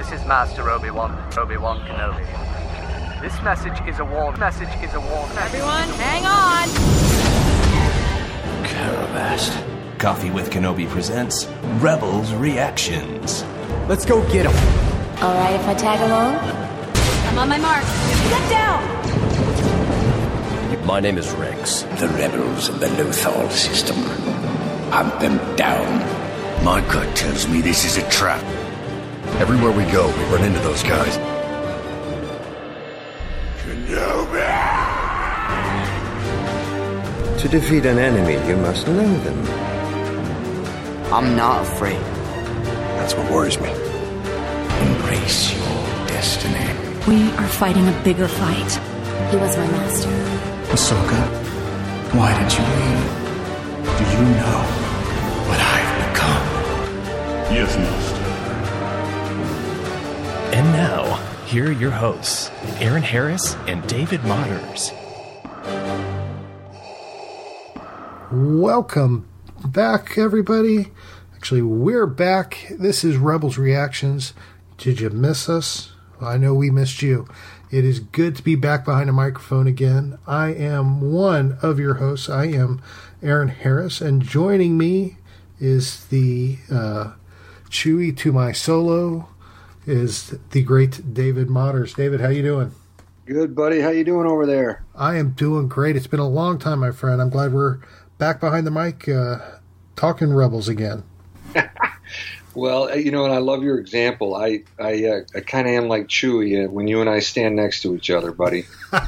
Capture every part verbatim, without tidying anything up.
This is Master Obi-Wan, Obi-Wan Kenobi. This message is a warning. Message is a warning. Everyone, hang on! Carabast. Coffee with Kenobi presents Rebels Reactions. Let's go get him. All right if I tag along? I'm on my mark. Get down! My name is Rex. The rebels of the Lothal system. Hunt them down. My gut tells me this is a trap. Everywhere we go, we run into those guys. Kenobi! To defeat an enemy, you must know them. I'm not afraid. That's what worries me. Embrace your destiny. We are fighting a bigger fight. He was my master. Ahsoka, why did you leave? Do you know what I've become? Yes, Master. And now, here are your hosts, Aaron Harris and David Motters. Welcome back, everybody. Actually, we're back. This is Rebels Reactions. Did you miss us? Well, I know we missed you. It is good to be back behind a microphone again. I am one of your hosts. I am Aaron Harris, and joining me is the uh, Chewie to my Solo is the great David Motters. David, how you doing? Good, buddy. How you doing over there? I am doing great. It's been a long time, my friend. I'm glad we're back behind the mic uh, talking Rebels again. Well, you know, and I love your example. I I, uh, I kind of am like Chewie uh, when you and I stand next to each other, buddy.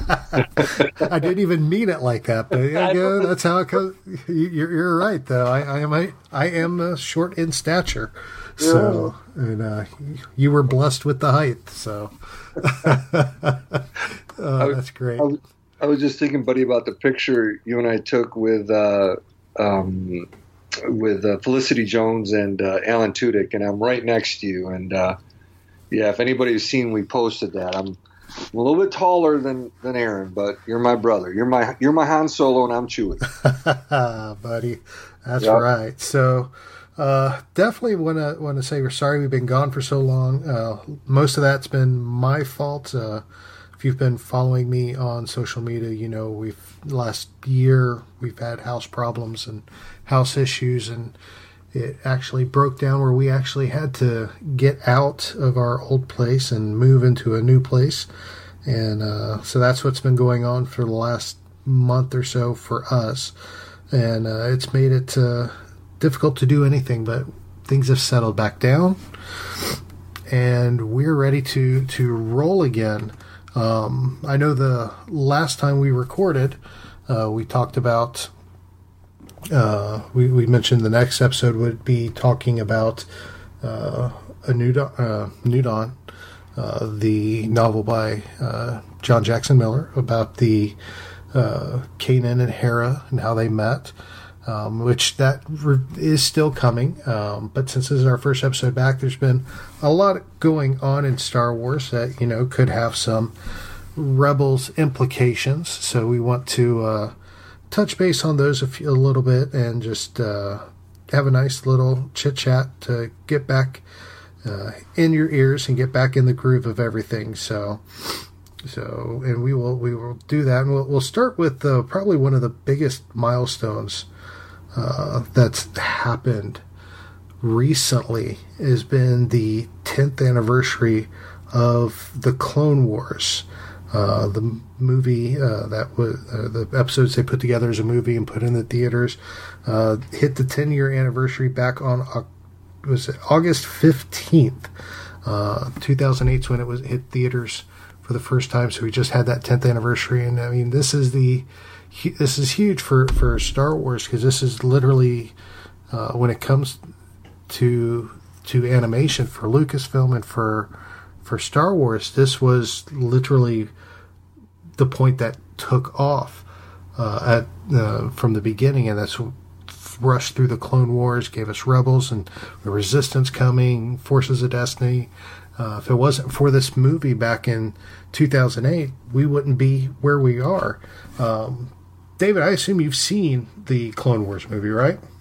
I didn't even mean it like that, but yeah, yeah, that's how it goes. You're, you're right, though. I, I am a, I am uh, short in stature, so and uh, you were blessed with the height, so uh, that's great. I was, I was just thinking, buddy, about the picture you and I took with. Uh, um, with uh, Felicity Jones and uh, Alan Tudyk, and I'm right next to you. And uh, yeah, if anybody's seen, we posted that. I'm a little bit taller than, than Aaron, but you're my brother. You're my you're my Han Solo, and I'm Chewie. Buddy, that's yep. right. So uh, definitely want to want to say we're sorry we've been gone for so long. Uh, most of that's been my fault. Uh, if you've been following me on social media, you know we've last year we've had house problems and house issues, and it actually broke down where we actually had to get out of our old place and move into a new place. And uh, so that's what's been going on for the last month or so for us. And uh, it's made it uh, difficult to do anything, but things have settled back down, and we're ready to, to roll again. Um, I know the last time we recorded, uh, we talked about Uh, we, we mentioned the next episode would be talking about uh, a New Dawn, uh, New Dawn uh, the novel by uh, John Jackson Miller about the uh, Kanan and Hera and how they met, um, which that re- is still coming. Um, but since this is our first episode back, there's been a lot going on in Star Wars that, you know, could have some Rebels implications. So we want to uh, touch base on those a, few, a little bit and just uh, have a nice little chit chat to get back uh, in your ears and get back in the groove of everything. So, so, and we will we will do that, and we'll we'll start with uh, probably one of the biggest milestones uh, that's happened recently has been the tenth anniversary of the Clone Wars. Uh, the movie uh, that was uh, the episodes they put together as a movie and put in the theaters uh, hit the ten year anniversary back on uh, was it August fifteenth, uh, two thousand eight, when it was hit theaters for the first time. So we just had that tenth anniversary, and I mean this is the this is huge for for Star Wars, because this is literally uh, when it comes to to animation for Lucasfilm and for for Star Wars, this was literally the point that took off uh, at uh, from the beginning, and that's what rushed through the Clone Wars, gave us Rebels and the Resistance coming, Forces of Destiny. Uh, if it wasn't for this movie back in two thousand eight, we wouldn't be where we are. Um, David, I assume you've seen the Clone Wars movie, right?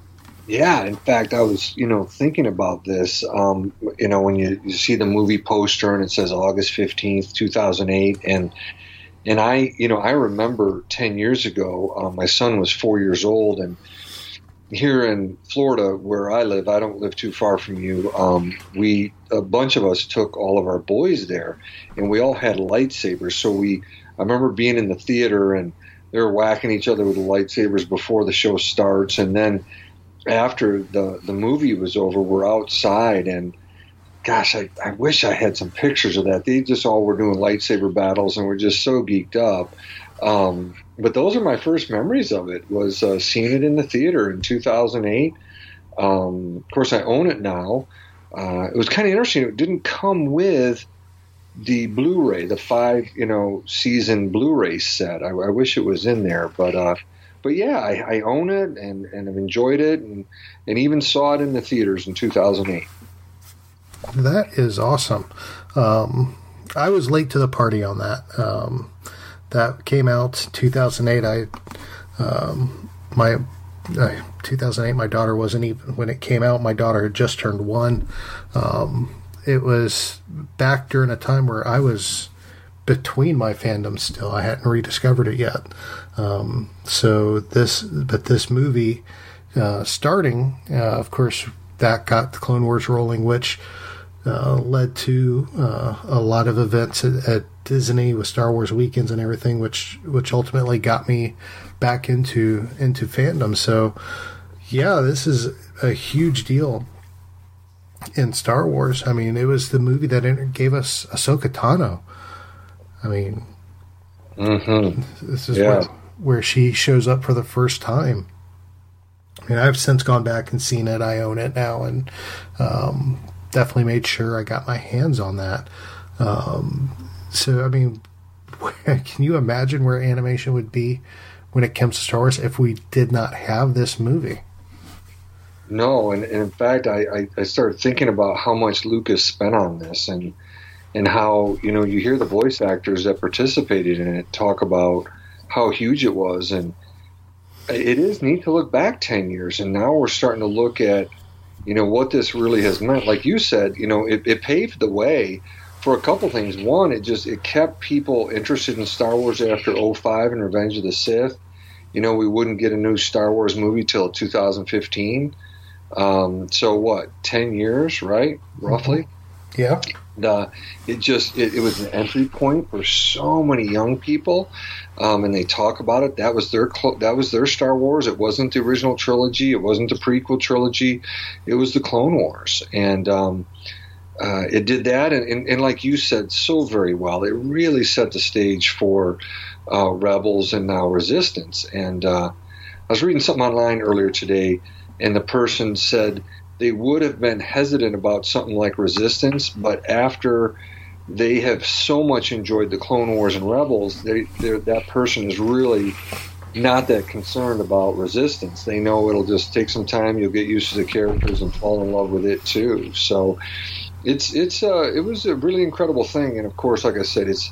Yeah, in fact, I was, you know, thinking about this. Um, you know, when you, you see the movie poster and it says August fifteenth, two thousand eight, and and I, you know, I remember ten years ago, uh, my son was four years old, and here in Florida, where I live, I don't live too far from you. Um, we, a bunch of us took all of our boys there, and we all had lightsabers. So we, I remember being in the theater, and they were whacking each other with the lightsabers before the show starts, and then after the, the movie was over, we're outside, and gosh, I, I wish I had some pictures of that. They just all were doing lightsaber battles, and we're just so geeked up. Um, but those are my first memories of it, was uh, seeing it in the theater in two thousand eight. Um, of course, I own it now. Uh, it was kind of interesting. It didn't come with the Blu-ray, the five, you know, season Blu-ray set. I, I wish it was in there, but uh, But yeah, I, I own it and, and have enjoyed it, and, and even saw it in the theaters in two thousand eight. That is awesome. Um, I was late to the party on that. Um, that came out two thousand eight. I um, my uh, two thousand eight. My daughter wasn't even when it came out. My daughter had just turned one. Um, it was back during a time where I was between my fandoms still. I hadn't rediscovered it yet. Um, so this, but this movie, uh, starting, uh, of course, that got the Clone Wars rolling, which, uh, led to, uh, a lot of events at, at Disney with Star Wars weekends and everything, which, which ultimately got me back into, into fandom. So yeah, this is a huge deal in Star Wars. I mean, it was the movie that gave us Ahsoka Tano. I mean, mm-hmm. this is yeah. where, where she shows up for the first time. I mean, I've since gone back and seen it. I own it now, and um, definitely made sure I got my hands on that. Um, so, I mean, can you imagine where animation would be when it comes to Star Wars if we did not have this movie? No, and, and in fact, I, I, I started thinking about how much Lucas spent on this, and and how, you know, you hear the voice actors that participated in it talk about how huge it was, and it is neat to look back ten years, and now we're starting to look at, you know, what this really has meant. Like you said, you know, it, it paved the way for a couple things. One, it just, it kept people interested in Star Wars after oh five and Revenge of the Sith. You know, we wouldn't get a new Star Wars movie till two thousand fifteen. Um, so what, ten years, right? Roughly? Yeah. Uh, it just it, it was an entry point for so many young people, um, and they talk about it. That was their clo- that was their Star Wars. It wasn't the original trilogy. It wasn't the prequel trilogy. It was the Clone Wars, and um, uh, it did that. And, and, and like you said so very well, it really set the stage for uh, Rebels and now Resistance. And uh, I was reading something online earlier today, and the person said they would have been hesitant about something like Resistance, but after they have so much enjoyed the Clone Wars and Rebels, they, that person is really not that concerned about Resistance. They know it'll just take some time. You'll get used to the characters and fall in love with it too. So it's it's uh, it was a really incredible thing. And of course, like I said, it's,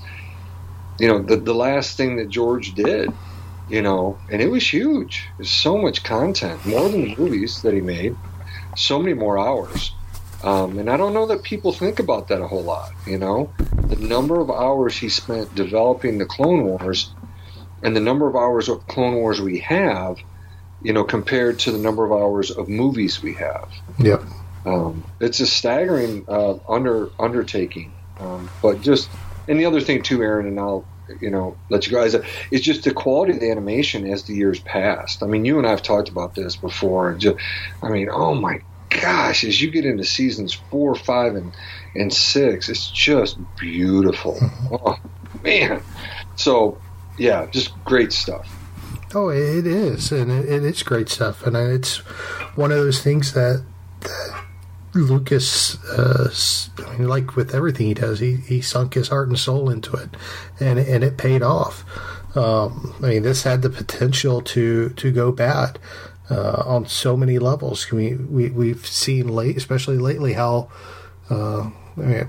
you know, the the last thing that George did, you know, and it was huge. There's so much content, more than the movies that he made. So many more hours. Um, and I don't know that people think about that a whole lot, you know. The number of hours he spent developing the Clone Wars and the number of hours of Clone Wars we have, you know, compared to the number of hours of movies we have. Yep. Um, it's a staggering uh, under undertaking. Um, but just, and the other thing too, Aaron, and I'll, you know, let you guys, it's just the quality of the animation as the years passed. I mean, you and I have talked about this before. And just, I mean, oh my gosh, as you get into seasons four, five, and, and six, it's just beautiful. Oh, man. So, yeah, just great stuff. Oh, it is. And it, it is great stuff. And it's one of those things that, that Lucas, uh, I mean, like with everything he does, he, he sunk his heart and soul into it, and and it paid off. Um, I mean, this had the potential to to go bad uh, on so many levels. We we we've seen late, especially lately, how uh, I mean,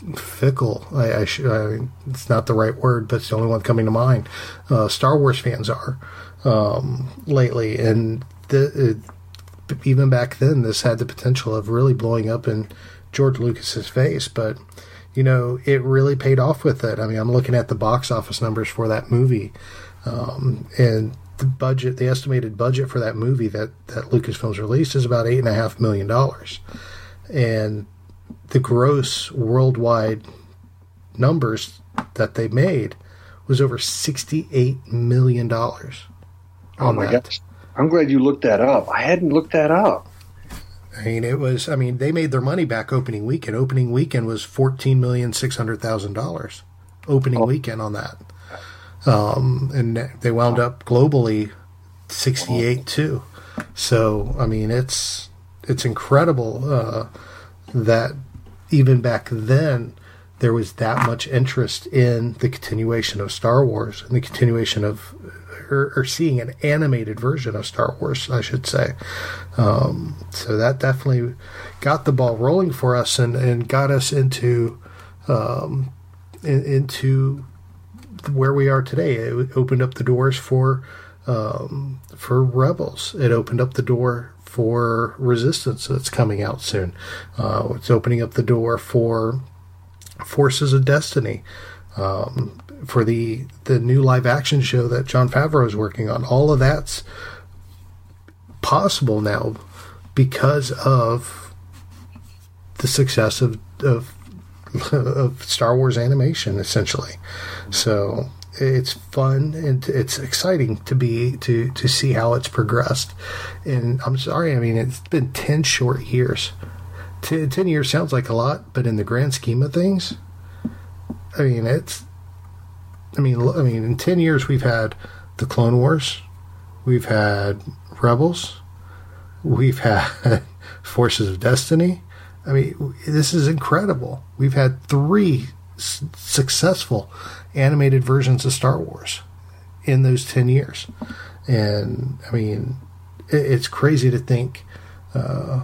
fickle. I, I, should, I mean, it's not the right word, but it's the only one coming to mind. Uh, Star Wars fans are um, lately, and the. It, even back then, this had the potential of really blowing up in George Lucas's face, but you know, it really paid off with it. I mean, I'm looking at the box office numbers for that movie, um, and the budget, the estimated budget for that movie that, that Lucasfilms released is about eight and a half million dollars, and the gross worldwide numbers that they made was over sixty-eight million dollars. Oh my gosh! I'm glad you looked that up. I hadn't looked that up. I mean, it was, I mean, they made their money back opening weekend. Opening weekend was fourteen million six hundred thousand dollars. Opening oh. weekend on that. Um, and they wound up globally sixty-eight too. So, I mean, it's, it's incredible, uh, that even back then there was that much interest in the continuation of Star Wars and the continuation of, Or, or seeing an animated version of Star Wars, I should say. Um, so that definitely got the ball rolling for us and, and got us into um, in, into where we are today. It opened up the doors for um, for Rebels. It opened up the door for Resistance that's coming out soon. Uh, it's opening up the door for Forces of Destiny. Um, for the the new live action show that Jon Favreau is working on. All of that's possible now because of the success of of, of Star Wars animation, essentially. So it's fun and it's exciting to be to to see how it's progressed. And I'm sorry, I mean, it's been ten short years. Ten, ten years sounds like a lot, but in the grand scheme of things, I mean, it's I mean, I mean, in ten years we've had the Clone Wars, we've had Rebels, we've had Forces of Destiny. I mean, this is incredible. We've had three s- successful animated versions of Star Wars in those ten years, and I mean, it, it's crazy to think. Uh,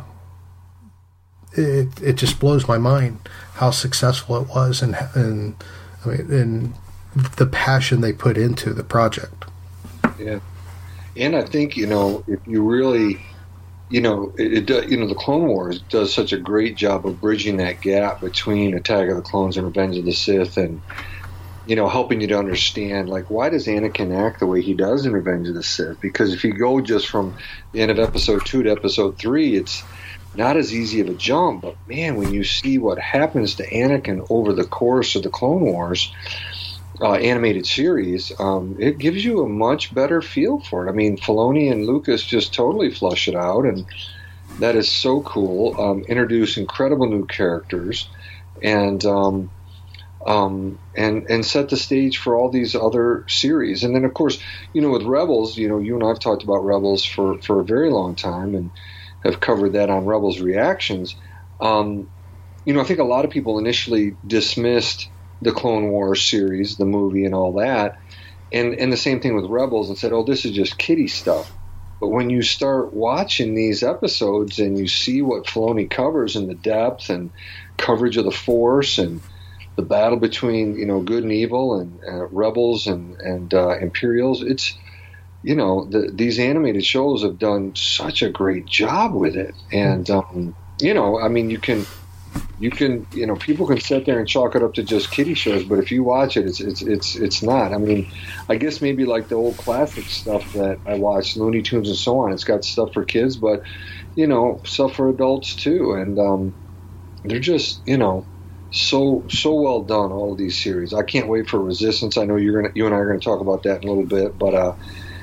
it it just blows my mind how successful it was, and and I mean, and the passion they put into the project. Yeah. And I think, you know, if you really, you know, it, it you know, the Clone Wars does such a great job of bridging that gap between Attack of the Clones and Revenge of the Sith, and, you know, helping you to understand, like, why does Anakin act the way he does in Revenge of the Sith? Because if you go just from the end of episode two to episode three, it's not as easy of a jump. But, man, when you see what happens to Anakin over the course of the Clone Wars Uh, animated series, um, it gives you a much better feel for it. I mean, Filoni and Lucas just totally flush it out, and that is so cool. Um, introduce incredible new characters, and um, um, and and set the stage for all these other series. And then, of course, you know, with Rebels, you know, you and I have talked about Rebels for, for a very long time, and have covered that on Rebels Reactions. Um, you know, I think a lot of people initially dismissed the Clone Wars series, the movie, and all that, and and the same thing with Rebels, and said, "Oh, this is just kiddie stuff." But when you start watching these episodes and you see what Filoni covers in the depth and coverage of the Force and the battle between, you know, good and evil and uh, rebels and and uh, Imperials, it's, you know, the, these animated shows have done such a great job with it, and um, you know, I mean, you can. You can, you know, people can sit there and chalk it up to just kiddie shows, but if you watch it, it's it's it's it's not. I mean, I guess maybe like the old classic stuff that I watched, Looney Tunes and so on. It's got stuff for kids, but you know, stuff for adults too. And um, they're just, you know, so so well done. All of these series. I can't wait for Resistance. I know you're gonna, you and I are going to talk about that in a little bit, but uh,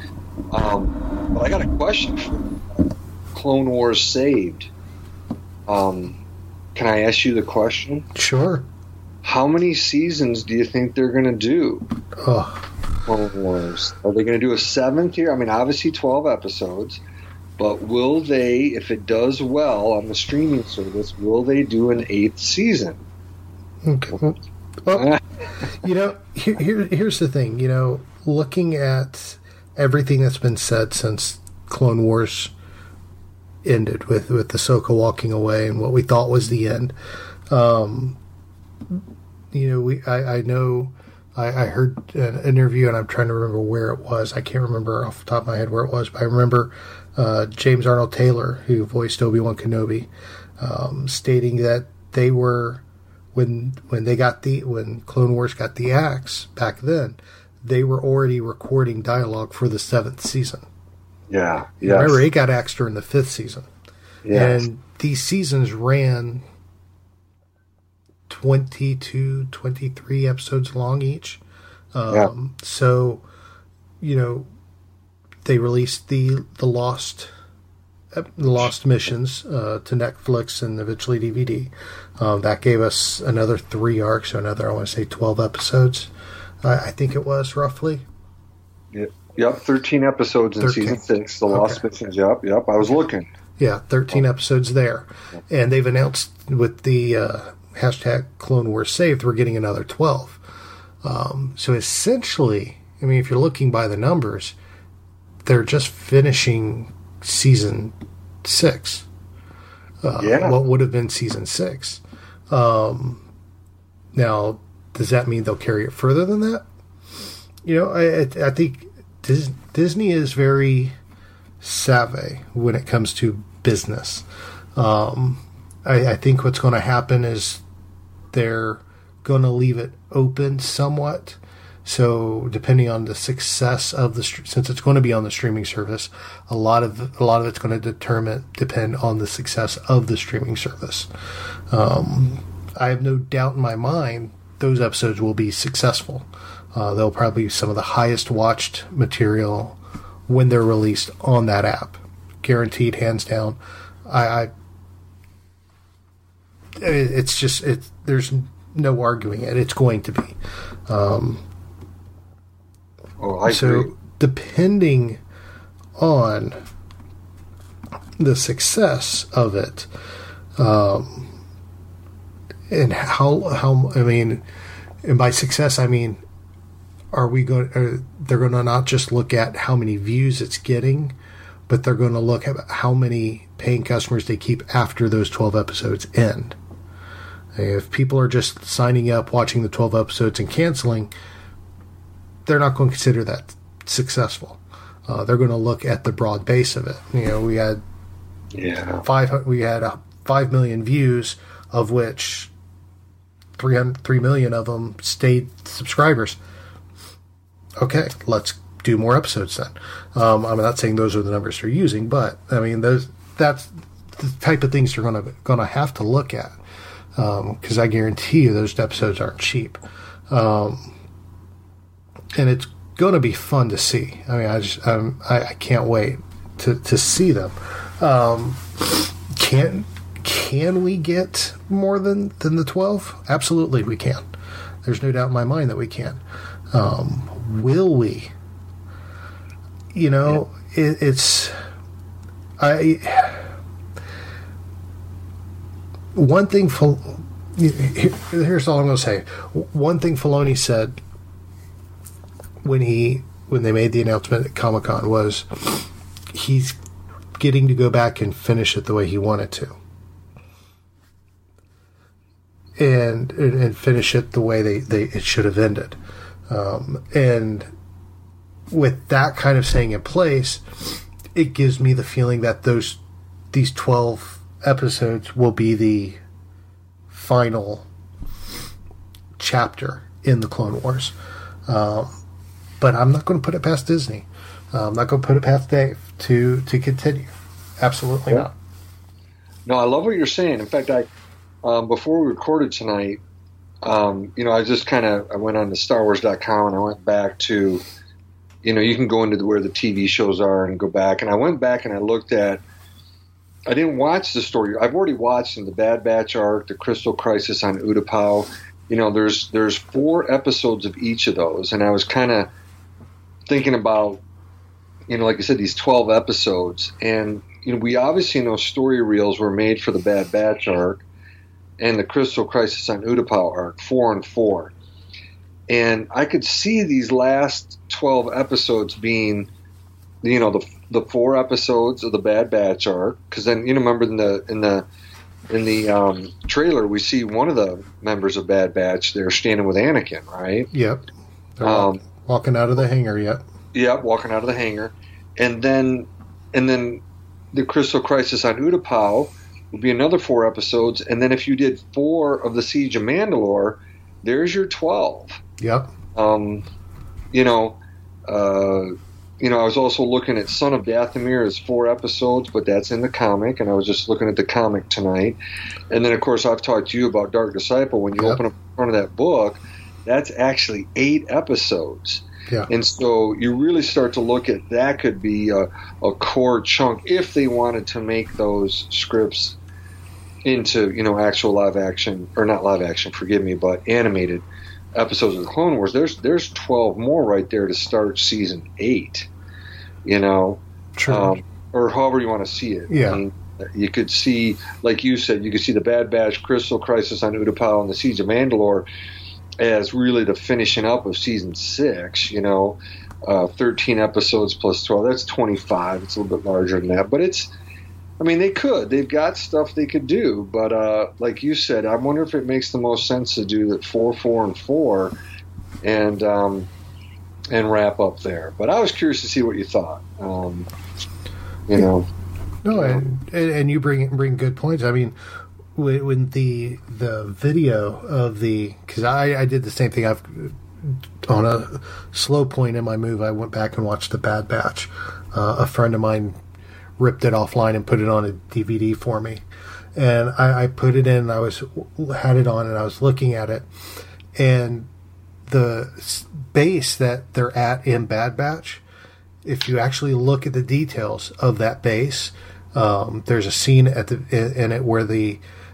um, but I got a question for you. Clone Wars saved. Um. Can I ask you the question? Sure. How many seasons do you think they're going to do? Oh. Clone Wars. Are they going to do a seventh here? I mean, obviously twelve episodes, but will they, if it does well on the streaming service, will they do an eighth season? Okay. Well, you know, here, here, here's the thing. You know, looking at everything that's been said since Clone Wars ended with with Ahsoka walking away and what we thought was the end. Um, you know, we I, I know I, I heard an interview, and I'm trying to remember where it was. I can't remember off the top of my head where it was, but I remember uh, James Arnold Taylor, who voiced Obi-Wan Kenobi, um, stating that they were when when they got the when Clone Wars got the axe back then, they were already recording dialogue for the seventh season. Yeah, yeah. Remember, it got axed during the fifth season, yes. And these seasons ran twenty-two, twenty-three episodes long each. Um, yeah. So, you know, they released the the Lost the Lost Missions uh, to Netflix and eventually D V D. Um, that gave us another three arcs, so another, I want to say, twelve episodes. Uh, I think it was roughly. Yep, yep thirteen episodes in thirteen. Season six. The Lost okay. Missions. Yep, yep. I was looking. Yeah, thirteen oh. episodes there, and they've announced with the uh, hashtag Clone Wars Saved, we're getting another twelve. Um, so essentially, I mean, if you're looking by the numbers, they're just finishing season six. Uh, yeah. What would have been season six. Um, now, does that mean they'll carry it further than that? You know, I, I think Dis- Disney is very savvy when it comes to business. Um, I, I think what's going to happen is they're going to leave it open somewhat. So depending on the success of the, since it's going to be on the streaming service, a lot of a lot of it's going to determine depend on the success of the streaming service. Um, I have no doubt in my mind those episodes will be successful. Uh, they'll probably be some of the highest watched material when they're released on that app, guaranteed, hands down. I, I it's just it. There's no arguing it. It's going to be. Um, oh, I so agree. Depending on the success of it, um, and how how I mean, and by success I mean, are we going? Are, they're going to not just look at how many views it's getting, but they're going to look at how many paying customers they keep after those twelve episodes end. If people are just signing up, watching the twelve episodes and canceling, they're not going to consider that successful. Uh, they're going to look at the broad base of it. You know, we had yeah five we had uh, five million views, of which three hundred three million of them stayed subscribers. Okay, let's do more episodes then. Um, I'm not saying those are the numbers they're using, but I mean those that's the type of things they're going to going to have to look at. Because um, I guarantee you those episodes aren't cheap. Um, and it's going to be fun to see. I mean, I just um, I, I can't wait to, to see them. Um, can can we get more than, than the twelve? Absolutely we can. There's no doubt in my mind that we can. Um, will we? You know, yeah. it, it's... I... One thing, here's all I'm going to say. One thing Filoni said when he when they made the announcement at Comic-Con was he's getting to go back and finish it the way he wanted to, and and finish it the way they, they it should have ended. Um, and with that kind of saying in place, it gives me the feeling that those these twelve episodes will be the final chapter in the Clone Wars. Um, but I'm not going to put it past Disney. Uh, I'm not going to put it past Dave to, to continue. Absolutely yeah. not. No, I love what you're saying. In fact, I um, before we recorded tonight, um, you know, I just kind of I went on to Star Wars dot com and I went back to, you know, you can go into the, where the T V shows are and go back. And I went back and I looked at I didn't watch the story. I've already watched in the Bad Batch arc, the Crystal Crisis on Utapau. You know, there's there's four episodes of each of those, and I was kind of thinking about, you know, like I said, these twelve episodes, and you know, we obviously know story reels were made for the Bad Batch arc and the Crystal Crisis on Utapau arc, four and four, and I could see these last twelve episodes being, you know, the the four episodes of the Bad Batch arc, because then you know, remember in the in the in the um, trailer we see one of the members of Bad Batch there standing with Anakin, right? Yep. They're um, walking out of the hangar, yep. Yeah, walking out of the hangar. And then and then the Crystal Crisis on Utapau would be another four episodes. And then if you did four of the Siege of Mandalore, there's your twelve. Yep. Um, you know, uh, you know, I was also looking at Son of Dathomir as four episodes, but that's in the comic, and I was just looking at the comic tonight. And then, of course, I've talked to you about Dark Disciple. When you yep. open up in front of that book, that's actually eight episodes. Yeah. And so you really start to look at that could be a, a core chunk if they wanted to make those scripts into, you know, actual live action, or not live action, forgive me, but animated episodes of the Clone Wars. There's there's twelve more right there to start season eight, you know, True. Um, or however you want to see it. Yeah. I mean, you could see, like you said, you could see the Bad Batch, Crystal Crisis on Utapau, and the Siege of Mandalore as really the finishing up of season six, you know, uh, thirteen episodes plus twelve. That's twenty-five. It's a little bit larger than that. But it's, I mean, they could. They've got stuff they could do. But uh, like you said, I wonder if it makes the most sense to do that four, four, and four and, um, and wrap up there. But I was curious to see what you thought. Um, you know. No, and, and you bring bring good points. I mean, when the the video of the, because I, I did the same thing. I've on a slow point in my move, I went back and watched the Bad Batch. Uh, a friend of mine ripped it offline and put it on a D V D for me, and I, I put it in. I was had it on and I was looking at it, and the base that they're at in Bad Batch, if you actually look at the details of that base, um, there's a scene at the in it where the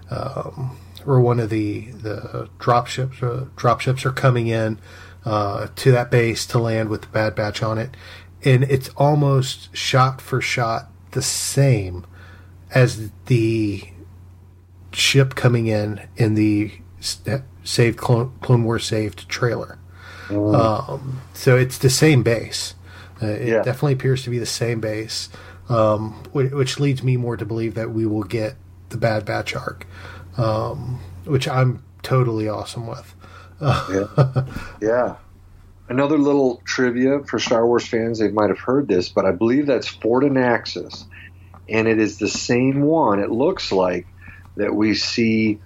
Um, or one of the the drop ships, uh, drop ships are coming in uh, to that base to land with the Bad Batch on it, and it's almost shot for shot the same as the ship coming in in the saved Clone, Clone Wars saved trailer. Mm. Um, so it's the same base. Uh, it yeah. definitely appears to be the same base, um, which, which leads me more to believe that we will get the Bad Batch arc, um, which I'm totally awesome with. yeah. yeah. Another little trivia for Star Wars fans, they might have heard this, but I believe that's Fort Anaxis, and it is the same one, it looks like, that we see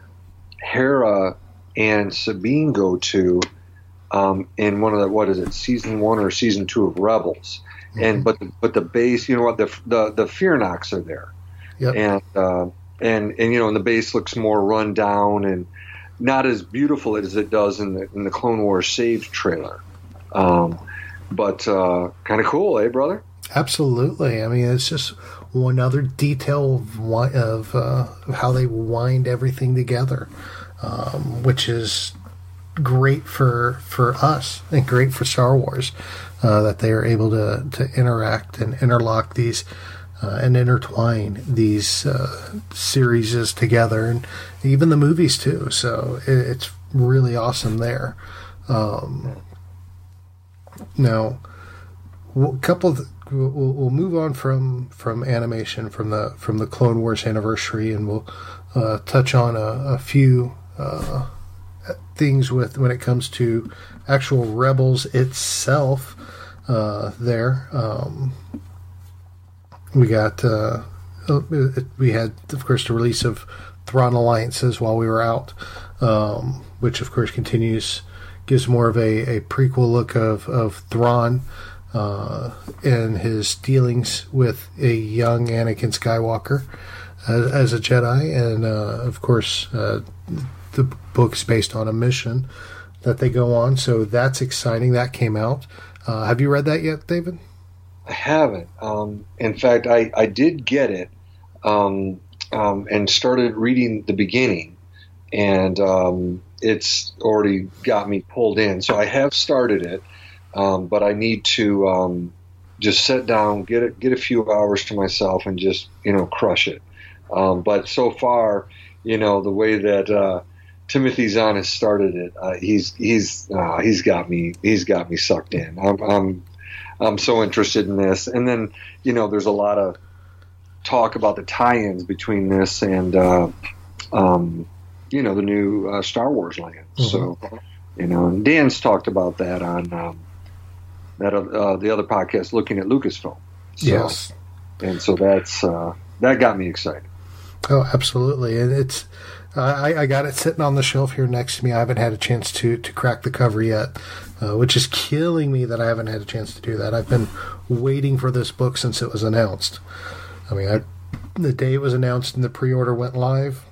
Hera and Sabine go to um, in one of the, what is it, season one or season two of Rebels. Mm-hmm. And but the, but the base, you know what, the the, the Fearnox are there. Yep. And uh, And, and you know, and the base looks more run down and not as beautiful as it does in the in the Clone Wars Saved trailer. Um, but uh, kind of cool, eh, brother? Absolutely. I mean, it's just one other detail of, wi- of, uh, of how they wind everything together, um, which is great for for us and great for Star Wars, uh, that they are able to, to interact and interlock these Uh, and intertwine these uh, series together, and even the movies too. So it, it's really awesome there. Um, now, a couple. Of the, we'll, we'll move on from, from animation from the from the Clone Wars anniversary, and we'll uh, touch on a, a few uh, things with when it comes to actual Rebels itself. Uh, there. Um, We got, uh, we had, of course, the release of Thrawn Alliances while we were out, um, which, of course, continues, gives more of a, a prequel look of, of Thrawn uh, and his dealings with a young Anakin Skywalker as, as a Jedi. And, uh, of course, uh, the book's based on a mission that they go on. So that's exciting. That came out. Uh, have you read that yet, David? I haven't. Um, in fact, I, I did get it um, um, and started reading the beginning, and um, it's already got me pulled in. So I have started it, um, but I need to um, just sit down, get it, get a few hours to myself, and just you know crush it. Um, but so far, you know, the way that uh, Timothy Zahn has started it, uh, he's he's uh, he's got me he's got me sucked in. I'm. I'm I'm so interested in this. And then, you know, there's a lot of talk about the tie-ins between this and, uh, um, you know, the new uh, Star Wars land. Mm-hmm. So, You know, and Dan's talked about that on um, that uh, the other podcast, Looking at Lucasfilm. So, yes, and so that's uh, that got me excited. Oh, absolutely, and it's uh, I, I got it sitting on the shelf here next to me. I haven't had a chance to to crack the cover yet, uh, which is killing me that I haven't had a chance to do that. I've been waiting for this book since it was announced. I mean, I, the day it was announced and the pre-order went live,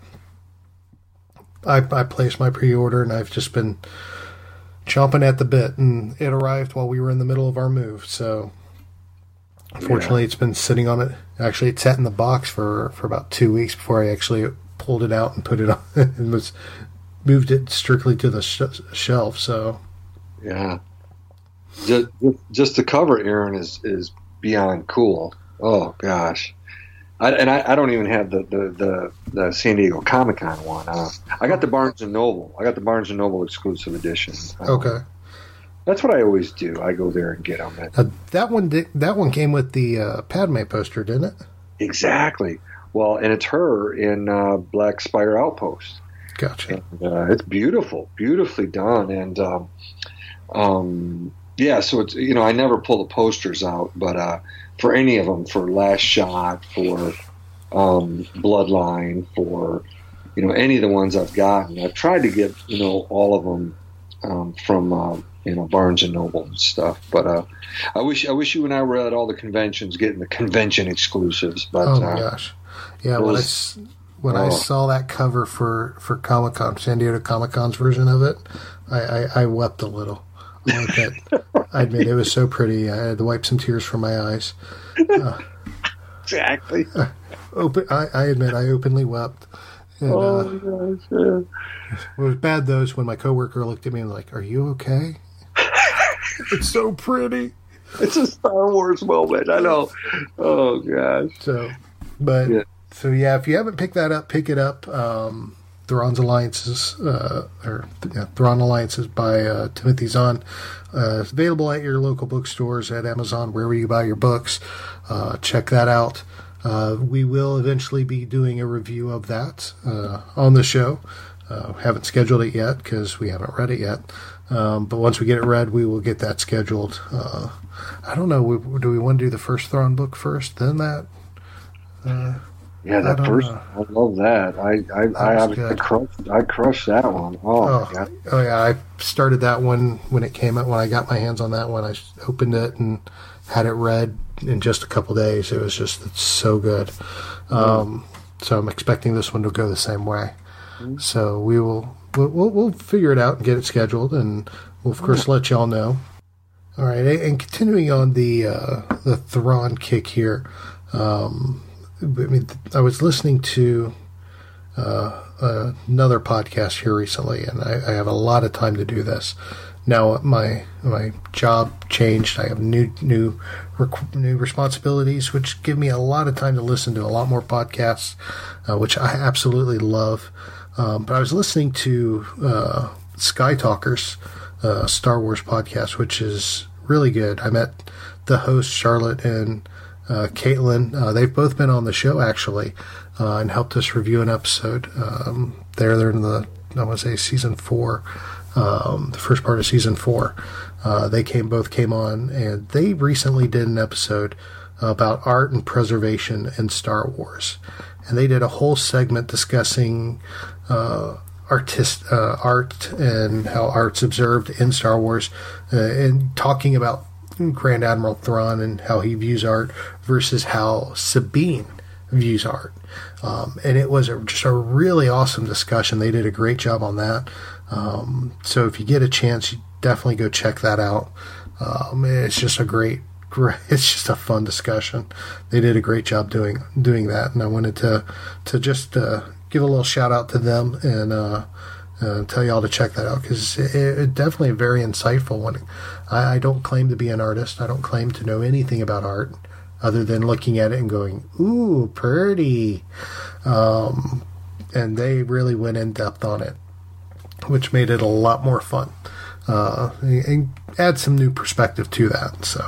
I, I placed my pre-order, and I've just been chomping at the bit, and it arrived while we were in the middle of our move. So, unfortunately, yeah. It's been sitting on it. Actually, it sat in the box for, for about two weeks before I actually pulled it out and put it on and was moved it strictly to the sh- shelf. So, yeah, just, just the cover, Aaron, is is beyond cool. Oh gosh. I, and I, I don't even have the, the, the, the San Diego Comic-Con one. Uh, I got the Barnes and Noble. I got the Barnes and Noble exclusive edition. Um, okay, that's what I always do. I go there and get them. Uh, that one did, that one came with the uh, Padme poster, didn't it? Exactly. Well, and it's her in uh, Black Spire Outpost. Gotcha. And, uh, it's beautiful, beautifully done, and um, um, yeah. So it's you know I never pull the posters out, but. Uh, For any of them, for Last Shot, for um, Bloodline, for you know any of the ones I've gotten, I've tried to get you know all of them um, from uh, you know Barnes and Noble and stuff. But uh, I wish I wish you and I were at all the conventions getting the convention exclusives. But oh my uh, gosh, yeah. When was, I when oh. I saw that cover for for Comic Con, San Diego Comic Con's version of it, I, I, I wept a little. I like that. I admit it was so pretty. I had to wipe some tears from my eyes. Uh, exactly. Uh, open. I, I admit I openly wept. And, oh uh, my gosh! Yeah. What was bad though is when my coworker looked at me and was like, "Are you okay?" It's so pretty. It's a Star Wars moment. I know. Oh gosh. So, but yeah. so yeah, if you haven't picked that up, pick it up. Um, Thrawn's Alliances, uh, or yeah, Thrawn Alliances by uh, Timothy Zahn. Uh, it's available at your local bookstores, at Amazon, wherever you buy your books. Uh, check that out. Uh, we will eventually be doing a review of that uh, on the show. Uh, haven't scheduled it yet because we haven't read it yet. Um, but once we get it read, we will get that scheduled. Uh, I don't know. We, do we want to do the first Thrawn book first, then that? Uh, Yeah, that first, know. I love that. I I I, I, I crushed I crushed that one. Oh, oh my God. Oh yeah, I started that one when it came out. When I got my hands on that one, I opened it and had it read in just a couple days. It was just it's so good. Um, so I'm expecting this one to go the same way. Mm-hmm. So we will we'll, we'll we'll figure it out and get it scheduled, and we'll of course let y'all know. All right, and continuing on the uh, the Thrawn kick here. Um, I mean, I was listening to uh, uh, another podcast here recently, and I, I have a lot of time to do this. Now my my job changed. I have new new rec- new responsibilities, which give me a lot of time to listen to a lot more podcasts, uh, which I absolutely love. Um, but I was listening to uh, Sky Talkers, uh, Star Wars podcast, which is really good. I met the host Charlotte and Uh, Caitlin, uh, they've both been on the show actually, uh, and helped us review an episode. Um, they're they're in the I want to say season four, um, the first part of season four. Uh, they came both came on, and they recently did an episode about art and preservation in Star Wars, and they did a whole segment discussing uh, artist uh, art and how art's observed in Star Wars, uh, and talking about Grand Admiral Thrawn and how he views art versus how Sabine views art. Um, and it was a, just a really awesome discussion. They did a great job on that. Um, so if you get a chance, you definitely go check that out. Um, it's just a great, great, it's just a fun discussion. They did a great job doing, doing that. And I wanted to, to just, uh, give a little shout out to them and, uh, Uh, tell y'all to check that out because it, it definitely very insightful. When I, I don't claim to be an artist, I don't claim to know anything about art other than looking at it and going, "Ooh, pretty," um, and they really went in depth on it, which made it a lot more fun uh, and add some new perspective to that. So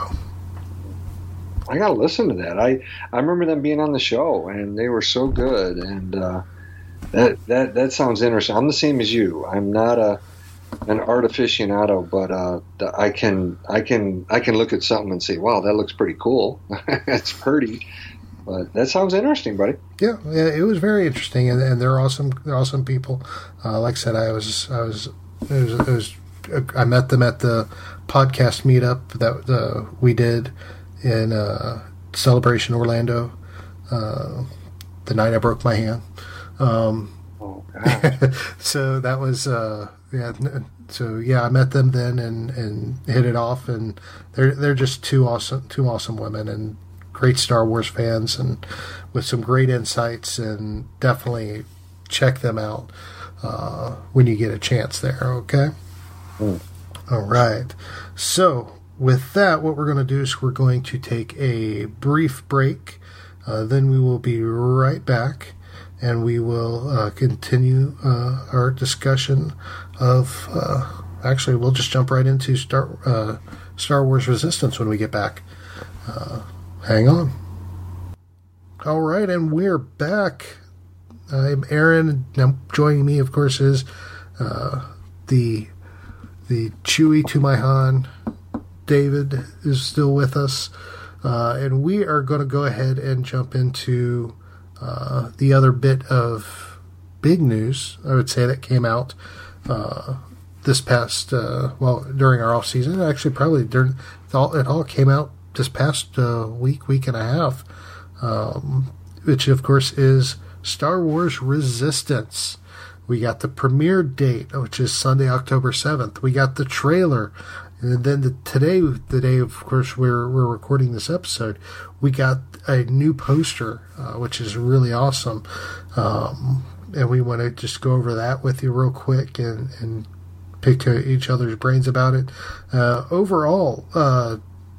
I gotta listen to that. I I remember them being on the show and they were so good and. Uh, That that that sounds interesting. I'm the same as you. I'm not a an art aficionado, but uh, I can I can I can look at something and say, wow, that looks pretty cool. That's pretty. But that sounds interesting, buddy. Yeah, yeah, it was very interesting, and, and they're awesome. They're awesome people. Uh, like I said, I was, I was, it was, it was, I met them at the podcast meetup that uh, we did in uh, Celebration Orlando. Uh, the night I broke my hand. Um, oh God! So that was, uh, yeah. So yeah, I met them then and, and hit it off, and they're they're just two awesome, two awesome women, and great Star Wars fans, and with some great insights, and definitely check them out uh, when you get a chance there, okay? Mm. All right. So with that, what we're going to do is we're going to take a brief break. Uh, then we will be right back, and we will uh, continue uh, our discussion of... Uh, actually, we'll just jump right into Star, uh, Star Wars Resistance when we get back. Uh, Hang on. All right, and we're back. I'm Aaron. Now joining me, of course, is uh, the the Chewie to my Han. David is still with us, uh, and we are going to go ahead and jump into uh, the other bit of big news. I would say that came out uh, this past uh, well during our off season. Actually, probably during it all, it all came out this past uh, week, week and a half, um, which of course is Star Wars Resistance. We got the premiere date, which is Sunday, October seventh. We got the trailer, and then the, today, the day of course we're we're recording this episode, we got a new poster, uh, which is really awesome, um, and we want to just go over that with you real quick and and pick each other's brains about it. Uh, overall. Uh,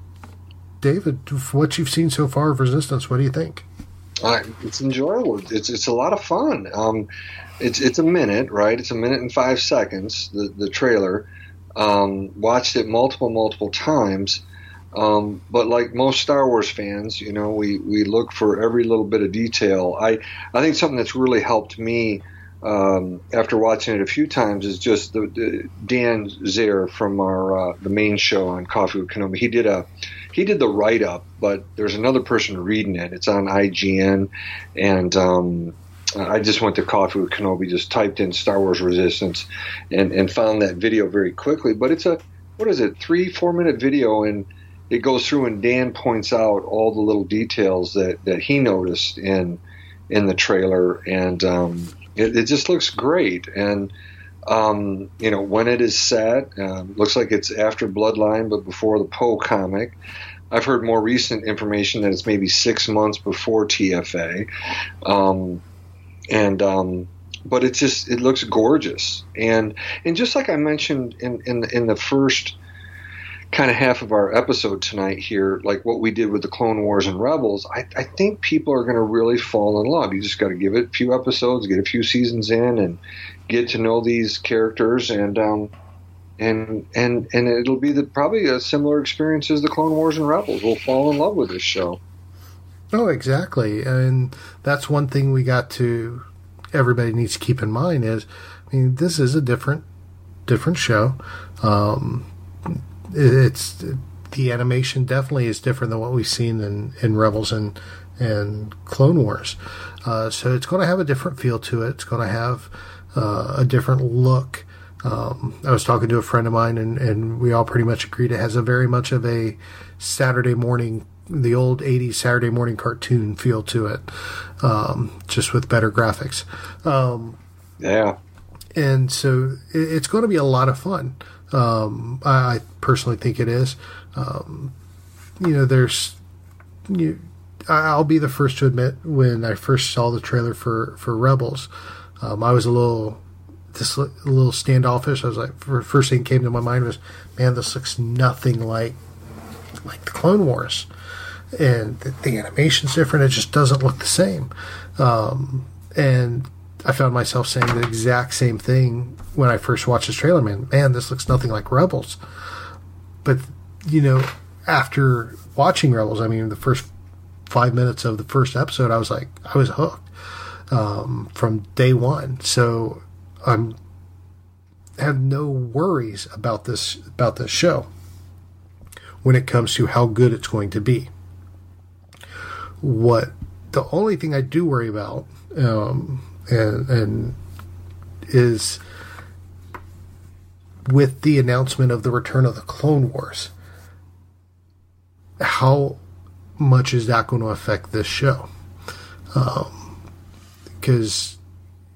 David, what you've seen so far of Resistance, what do you think? Uh, it's enjoyable. It's it's a lot of fun. Um, it's it's a minute, right? It's a minute and five seconds. The the trailer. Um, watched it multiple multiple times. Um, but like most Star Wars fans, you know, we, we look for every little bit of detail. I I think something that's really helped me um, after watching it a few times is just the, the Dan Zehr from our uh, the main show on Coffee with Kenobi. He did a He did the write-up, but there's another person reading it. It's on I G N, and um, I just went to Coffee with Kenobi, just typed in Star Wars Resistance, and, and found that video very quickly. But it's a, what is it, three, four-minute video, and it goes through, and Dan points out all the little details that, that he noticed in in the trailer, and um, it, it just looks great. And Um, you know, when it is set, um, looks like it's after Bloodline, but before the Poe comic. I've heard more recent information that it's maybe six months before T F A. Um, and, um, but it's just, it looks gorgeous. And, and just like I mentioned in, in, in the first kind of half of our episode tonight here, like what we did with the Clone Wars and Rebels, I, I think people are going to really fall in love. You just got to give it a few episodes, get a few seasons in, and get to know these characters, and um, and and and it'll be the, probably a similar experience as the Clone Wars and Rebels. We'll fall in love with this show. Oh, exactly, and that's one thing we got to. Everybody needs to keep in mind is, I mean, this is a different different show. Um, It's the animation definitely is different than what we've seen in, in Rebels and and Clone Wars. Uh, so it's going to have a different feel to it. It's going to have uh, a different look. Um, I was talking to a friend of mine, and, and we all pretty much agreed it has a very much of a Saturday morning, the old eighties Saturday morning cartoon feel to it, um, just with better graphics. Um, yeah. And so it, it's going to be a lot of fun. Um, I, I personally think it is. Um, you know, there's, you, I'll be the first to admit when I first saw the trailer for, for Rebels, um, I was a little, just a little standoffish. I was like, the first thing that came to my mind was, man, this looks nothing like, like the Clone Wars. And the, the animation's different. It just doesn't look the same. Um, and I found myself saying the exact same thing when I first watched this trailer. Man, man, this looks nothing like Rebels. But, you know, after watching Rebels, I mean, the first five minutes of the first episode, I was like, I was hooked um, from day one. So I'm, have no worries about this about this show when it comes to how good it's going to be. What the only thing I do worry about, um, and, and is with the announcement of the return of the Clone Wars, how much is that going to affect this show? Because um,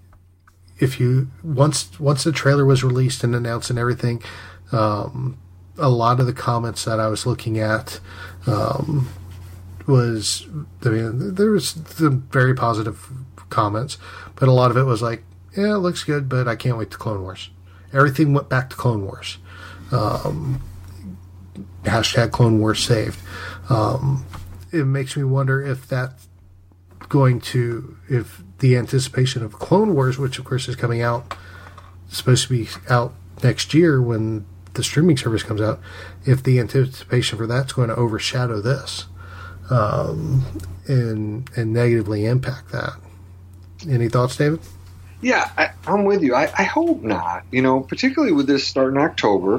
if you once once the trailer was released and announced and everything, um, a lot of the comments that I was looking at um, was, I mean, there was some very positive comments, but a lot of it was like, yeah, it looks good, but I can't wait to Clone Wars. Everything went back to Clone Wars. Um, hashtag Clone Wars saved. Um, it makes me wonder if that's going to, if the anticipation of Clone Wars, which of course is coming out, supposed to be out next year when the streaming service comes out, if the anticipation for that's going to overshadow this um, and and negatively impact that. Any thoughts, David? Yeah, I, I'm with you. I, I hope not. You know, particularly with this start in October.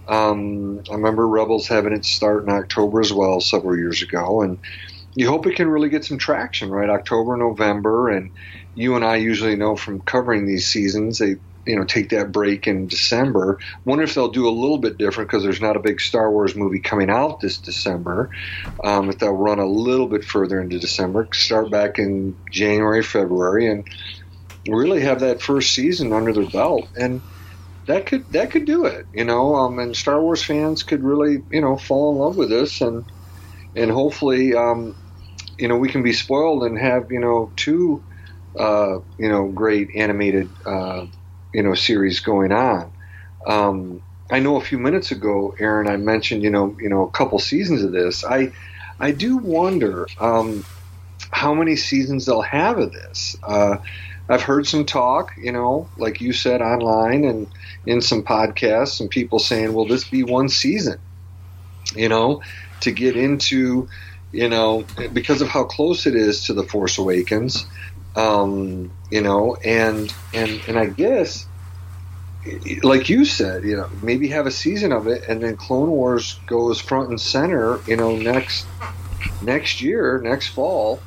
Um, I remember Rebels having its start in October as well several years ago, and you hope it can really get some traction, right? October, November, and you and I usually know from covering these seasons, they, you know, take that break in December. Wonder if they'll do a little bit different because there's not a big Star Wars movie coming out this December. Um, if they'll run a little bit further into December, start back in January, February, and really have that first season under their belt, and that could that could do it, you know. Um, and Star Wars fans could really, you know, fall in love with this, and and hopefully, um, you know, we can be spoiled and have, you know, two, uh, you know, great animated, uh, you know, series going on. Um, I know a few minutes ago, Aaron, I mentioned, you know, you know, a couple seasons of this. I I do wonder um, how many seasons they'll have of this. Uh, I've heard some talk, you know, like you said, online and in some podcasts, and people saying, will this be one season, you know, to get into, you know, because of how close it is to The Force Awakens, um, you know, and, and, and I guess, like you said, you know, maybe have a season of it, and then Clone Wars goes front and center, you know, next, next year, next fall,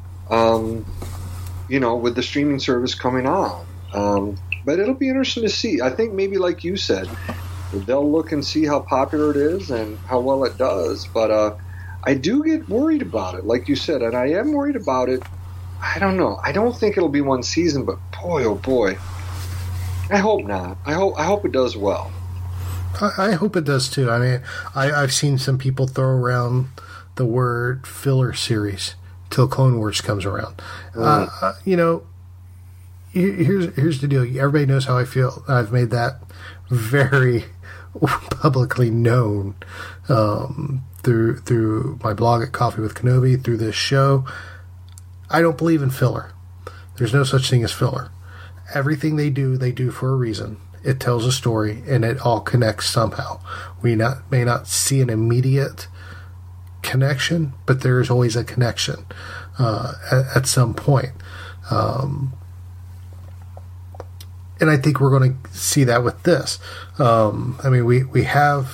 um, you know, with the streaming service coming on. Um, but it'll be interesting to see. I think maybe like you said, they'll look and see how popular it is and how well it does. But uh, I do get worried about it, like you said, and I am worried about it. I don't know. I don't think it'll be one season, but boy, oh boy. I hope not. I hope I hope it does well. I, I hope it does too. I mean, I, I've seen some people throw around the word filler series till Clone Wars comes around. Mm. Uh, you know, here's here's the deal. Everybody knows how I feel. I've made that very publicly known um, through through my blog at Coffee with Kenobi, through this show. I don't believe in filler. There's no such thing as filler. Everything they do, they do for a reason. It tells a story, and it all connects somehow. We not may not see an immediate connection, but there is always a connection uh, at, at some point. Um, and I think we're going to see that with this. Um, I mean, we we have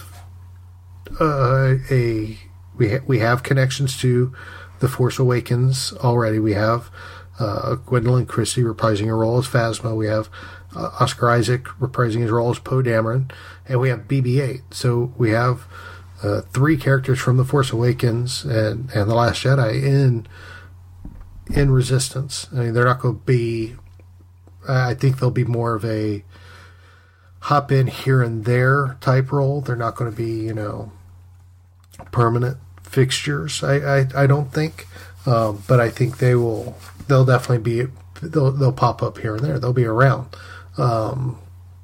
uh, a we ha- we have connections to The Force Awakens already. We have uh, Gwendolyn Christie reprising her role as Phasma. We have uh, Oscar Isaac reprising his role as Poe Dameron, and we have B B eight. So we have uh, three characters from The Force Awakens and, and The Last Jedi in in Resistance. I mean, they're not going to be. I think they'll be more of a hop in here and there type role. They're not going to be, you know, permanent fixtures. I I, I don't think, um, but I think they will. They'll definitely be. They'll they'll pop up here and there. They'll be around. Um,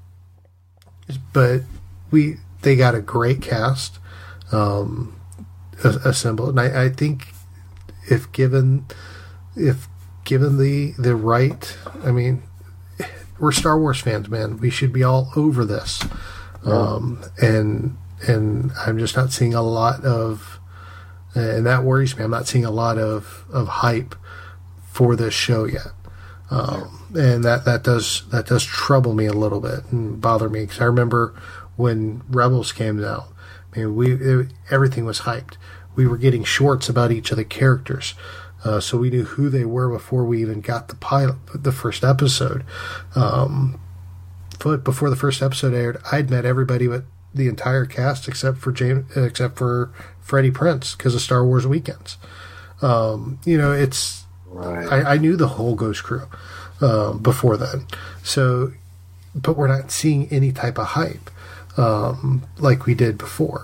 but we they got a great cast um, assembled, and I, I think if given if given the the right, I mean. We're Star Wars fans, man. We should be all over this, um, and and I'm just not seeing a lot of, and that worries me. I'm not seeing a lot of, of hype for this show yet. Um, and that, that does that does trouble me a little bit and bother me, because I remember when Rebels came out, I mean, we it, everything was hyped. We were getting shorts about each of the characters, uh, so we knew who they were before we even got the pilot, the first episode. Um, but before the first episode aired, I'd met everybody but the entire cast except for James, except for Freddie Prinze, because of Star Wars Weekends. Um, you know, it's right. I, I knew the whole Ghost Crew um, before then. So, but we're not seeing any type of hype um, like we did before,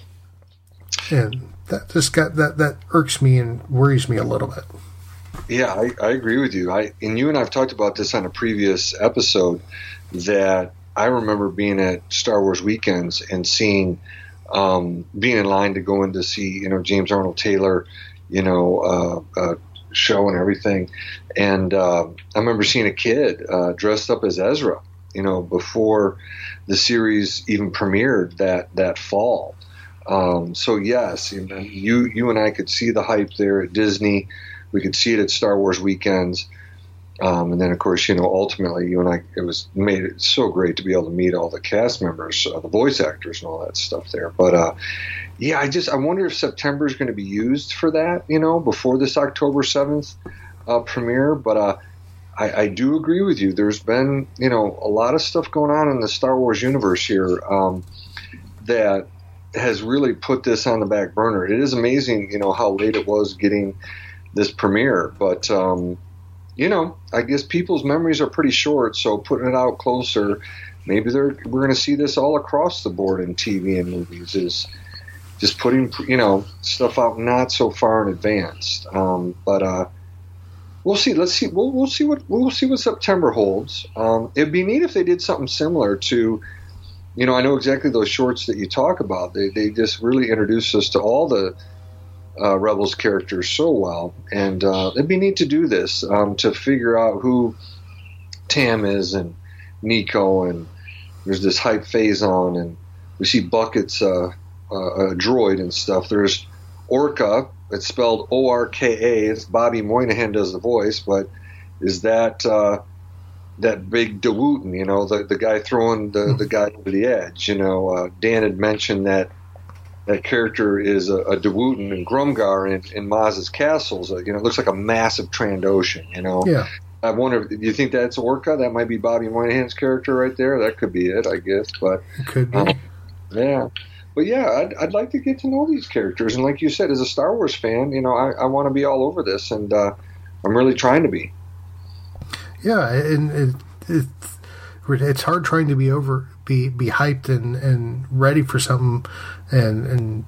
and that just got that that irks me and worries me a little bit. Yeah, I, I agree with you. I and you and I've talked about this on a previous episode, that I remember being at Star Wars Weekends and seeing, um, being in line to go in to see, you know, James Arnold Taylor, you know, uh, uh, show and everything. And uh, I remember seeing a kid uh, dressed up as Ezra, you know, before the series even premiered that, that fall. Um, so, yes, you know, you, you and I could see the hype there at Disney. We could see it at Star Wars Weekends. Um, and then, of course, you know, ultimately, you and I, it was made it so great to be able to meet all the cast members, uh, the voice actors, and all that stuff there. But uh, yeah, I just I wonder if September is going to be used for that, you know, before this October seventh uh, premiere. But uh, I, I do agree with you. There's been, you know, a lot of stuff going on in the Star Wars universe here um, that has really put this on the back burner. It is amazing, you know, how late it was getting this premiere, but. Um, You know, I guess people's memories are pretty short, so putting it out closer, maybe they're we're going to see this all across the board in T V and movies, is just putting, you know, stuff out not so far in advance. Um, but uh, we'll see. Let's see. We'll, we'll see what we'll see what September holds. Um, it'd be neat if they did something similar to, you know, I know exactly those shorts that you talk about. They they just really introduced us to all the Uh, Rebels characters so well, and uh, it'd be neat to do this um, to figure out who Tam is and Nico, and there's this hype phase on, and we see Bucket's uh, uh, a droid and stuff. There's Orca, it's spelled O R K A. It's Bobby Moynihan does the voice, but is that uh, that big DeWooten, you know, the the guy throwing the, the guy over the edge? You know, uh, Dan had mentioned that. That character is a, a DeWooten and Grumgar in, in Maz's castles. Uh, you know, it looks like a massive Trandoshan, you know. Yeah. I wonder, do you think that's Orca? That might be Bobby Moynihan's character right there. That could be it, I guess. But it could be. Um, yeah. But yeah, I'd, I'd like to get to know these characters. And like you said, as a Star Wars fan, you know, I, I want to be all over this, and uh, I'm really trying to be. Yeah, and it, it, it's hard trying to be over, be be hyped and, and ready for something, and and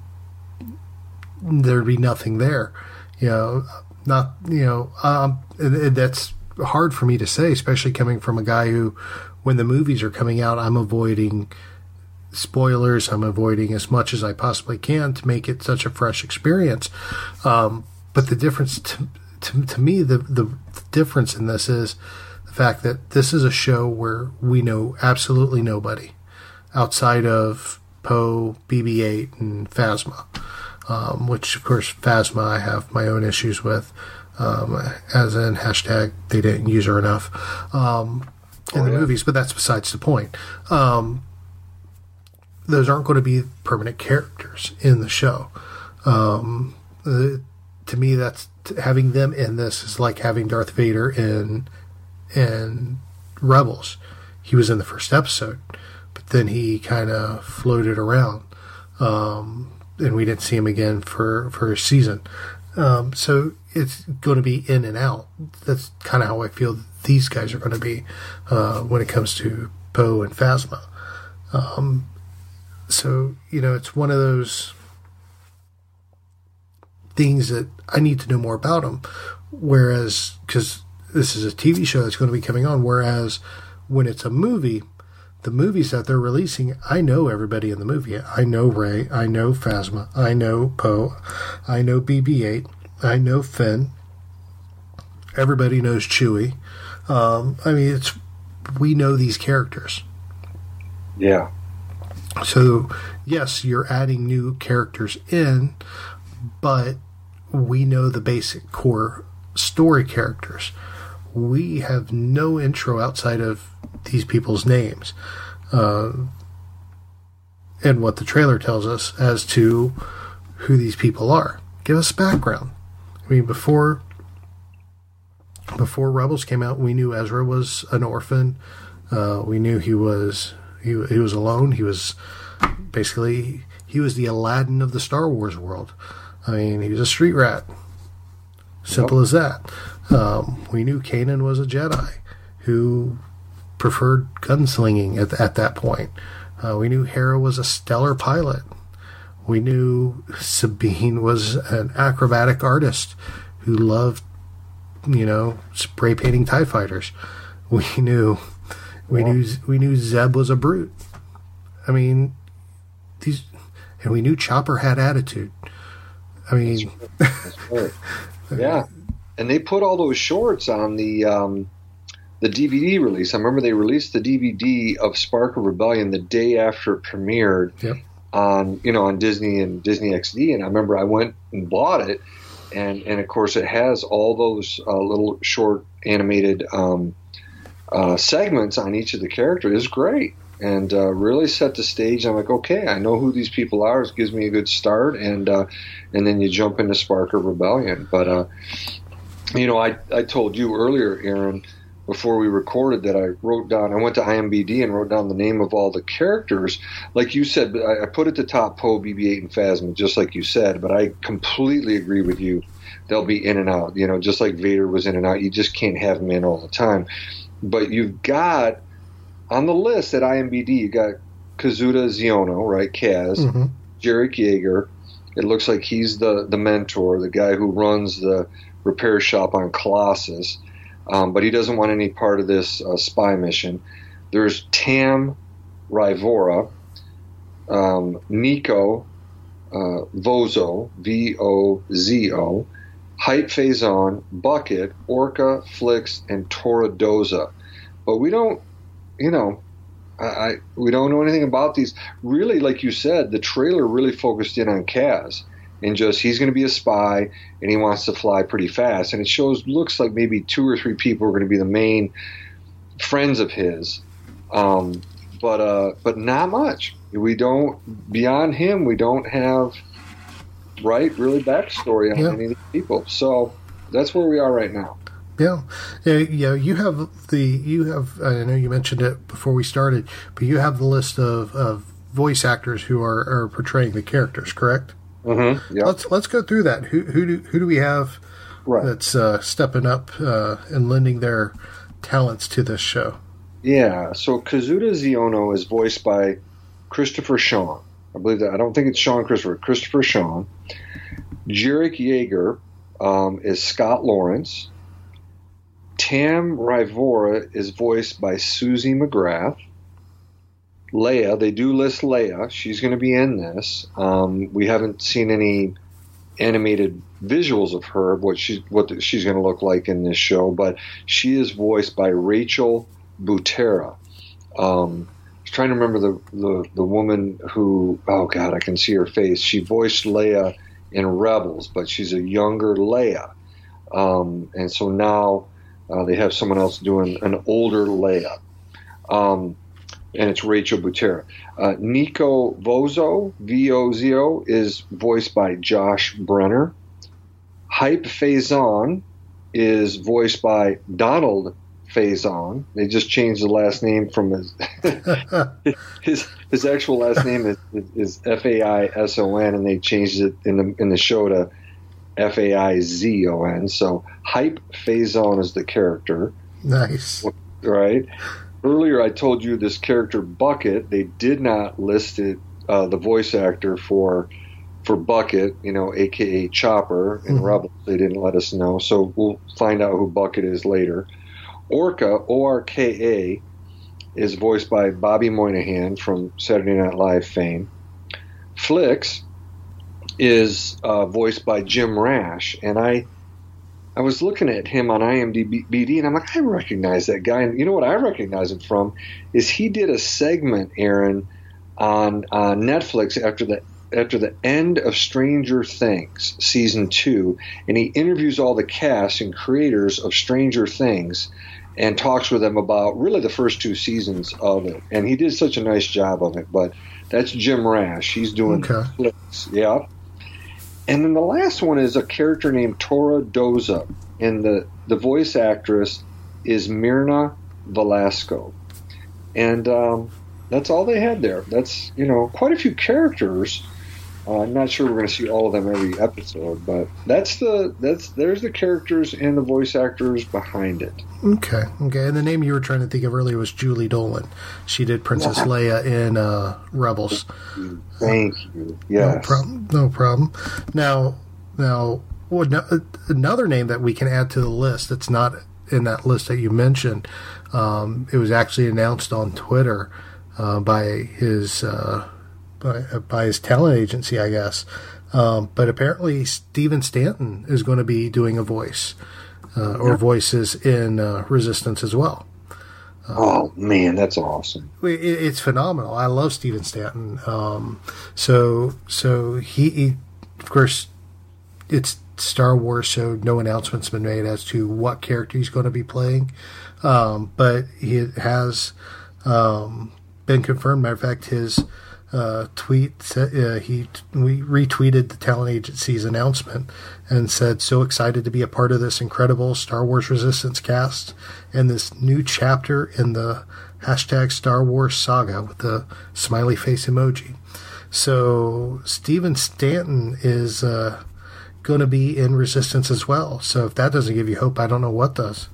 there'd be nothing there, you know. Not you know, um, and, and that's hard for me to say, especially coming from a guy who, when the movies are coming out, I'm avoiding spoilers. I'm avoiding as much as I possibly can to make it such a fresh experience. Um, but the difference to, to to me, the the difference in this is the fact that this is a show where we know absolutely nobody outside of Poe, B B eight, and Phasma, um, which, of course, Phasma I have my own issues with, um, as in hashtag they didn't use her enough um, in oh, the yeah. movies, but that's besides the point. Um, those aren't going to be permanent characters in the show. Um, uh, to me, that's having them in this is like having Darth Vader in in Rebels. He was in the first episode, but then he kind of floated around, um, and we didn't see him again for, for a season. Um, so it's going to be in and out. That's kind of how I feel these guys are going to be uh, when it comes to Poe and Phasma. Um, so, you know, it's one of those things that I need to know more about them. Whereas, because this is a T V show that's going to be coming on, whereas when it's a movie, the movies that they're releasing, I know everybody in the movie. I know Rey, I know Phasma, I know Poe, I know B B eight, I know Finn. Everybody knows Chewie. Um, I mean, it's we know these characters. Yeah. So, yes, you're adding new characters in, but we know the basic core story characters. we have no intro outside of these people's names. Uh, and what the trailer tells us as to who these people are. Give us background. I mean, before before Rebels came out, we knew Ezra was an orphan. Uh, we knew he was he, he was alone. He was basically he was the Aladdin of the Star Wars world. I mean, he was a street rat. Simple yep. as that. Um, we knew Kanan was a Jedi who preferred gunslinging at, at that point. Uh, we knew Hera was a stellar pilot. We knew Sabine was an acrobatic artist who loved, you know, spray painting TIE fighters. We knew, we yeah. knew, we knew Zeb was a brute. I mean, these, and we knew Chopper had attitude. I mean, That's right. That's right. Yeah, and they put all those shorts on the um, the D V D release. I remember they released the D V D of Spark of Rebellion the day after it premiered. Yep. On you know on Disney and Disney X D, and I remember I went and bought it, and and of course it has all those uh, little short animated um, uh, segments on each of the characters. It's great, and uh, really set the stage. I'm like, okay, I know who these people are. It gives me a good start, and uh, and then you jump into Spark of Rebellion. But uh, you know, I I told you earlier, Aaron, before we recorded, that I wrote down, I went to I M B D and wrote down the name of all the characters. Like you said, I, I put at the top Poe, B B eight, and Phasma, just like you said, but I completely agree with you. They'll be in and out, you know, just like Vader was in and out. You just can't have them in all the time. But you've got, on the list at I M B D, you got Kazuda Xiono, right, Kaz, mm-hmm. Jarek Yeager. It looks like he's the, the mentor, the guy who runs the repair shop on Colossus. Um, but he doesn't want any part of this uh, spy mission. There's Tam Rivora, um, Nico uh, Vozo, V O Z O, Hype Phazon, Bucket, Orca, Flix, and Tora Doza. But we don't, you know, I, I we don't know anything about these. Really, like you said, the trailer really focused in on Kaz. And just, he's going to be a spy, and he wants to fly pretty fast. And it shows, looks like maybe two or three people are going to be the main friends of his. Um, but uh, but not much. We don't, beyond him, we don't have, right, really backstory on yeah. any of these people. So that's where we are right now. Yeah, yeah. You have the, you have, I know you mentioned it before we started, but you have the list of, of voice actors who are, are portraying the characters, correct? Mm-hmm. Yep. Let's let's go through that. Who who do who do we have right. that's uh, stepping up uh, and lending their talents to this show? Yeah. So Kazuda Xiono is voiced by Christopher Sean. I believe that. I don't think it's Sean Christopher. Christopher Sean. Jarek Yeager um, is Scott Lawrence. Tam Rivora is voiced by Susie McGrath. Leia, they do list Leia. She's going to be in this. Um, we haven't seen any animated visuals of her, what she's what the, she's going to look like in this show, but she is voiced by Rachel Butera. Um, I was trying to remember the, the the woman who, oh God, I can see her face. She voiced Leia in Rebels, but she's a younger Leia, um, and so now uh, they have someone else doing an older Leia. Um, And it's Rachel Butera. Uh, Nico Vozo, V O Z O, is voiced by Josh Brenner. Hype Phazon is voiced by Donald Faison. They just changed the last name from his his, his actual last name is, is F A I S O N, and they changed it in the in the show to F A I Z O N. So Hype Phazon is the character. Nice, right? Earlier, I told you this character Bucket. They did not list it, uh, the voice actor for for Bucket, you know, A K A Chopper in mm-hmm. Rebels. They didn't let us know, so we'll find out who Bucket is later. Orca, O R K A, is voiced by Bobby Moynihan from Saturday Night Live fame. Flix is uh, voiced by Jim Rash, and I. I was looking at him on I M D B, and I'm like, I recognize that guy. And you know what I recognize him from is he did a segment, Aaron, on uh, Netflix after the after the end of Stranger Things season two, and he interviews all the cast and creators of Stranger Things and talks with them about really the first two seasons of it. And he did such a nice job of it. But that's Jim Rash. He's doing Okay. flicks. Yeah. And then the last one is a character named Tora Doza, and the, the voice actress is Mirna Velasco. And um, that's all they had there. That's, you know, quite a few characters. Uh, I'm not sure we're going to see all of them every episode, but that's the that's there's the characters and the voice actors behind it. Okay, okay. And the name you were trying to think of earlier was Julie Dolan. She did Princess Leia in uh, Rebels. Thank you. Yes. No problem. No problem. Now, now, well, no, another name that we can add to the list that's not in that list that you mentioned. Um, it was actually announced on Twitter uh, by his. Uh, By, by his talent agency, I guess. Um, but apparently Steven Stanton is going to be doing a voice uh, or voices in uh, Resistance as well. Um, oh, man, that's awesome. It, it's phenomenal. I love Steven Stanton. Um, so, so he, he, of course, it's Star Wars, so no announcement's been made as to what character he's going to be playing. Um, but he has um, been confirmed. Matter of fact, his Uh, tweet uh, he we retweeted the talent agency's announcement and said, "So excited to be a part of this incredible Star Wars Resistance cast and this new chapter in the hashtag Star Wars saga," with the smiley face emoji. So Steven Stanton is uh, going to be in Resistance as well. So if that doesn't give you hope, I don't know what does.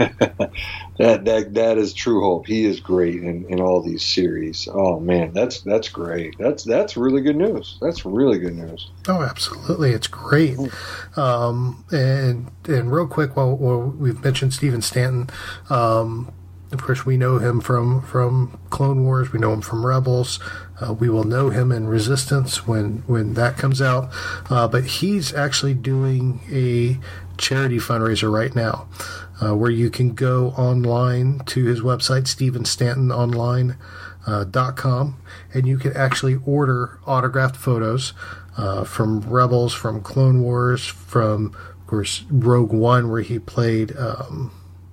that that that is true hope. He is great in, in all these series. Oh man, that's that's great. That's that's really good news. That's really good news. Oh, absolutely, it's great. Um, and and real quick, while, while we've mentioned Steven Stanton, um, of course we know him from from Clone Wars. We know him from Rebels. Uh, we will know him in Resistance when when that comes out. Uh, but he's actually doing a charity fundraiser right now, uh, where you can go online to his website, Steven Stanton Online dot com, and you can actually order autographed photos uh, from Rebels, from Clone Wars, from, of course, Rogue One, where he played. Um,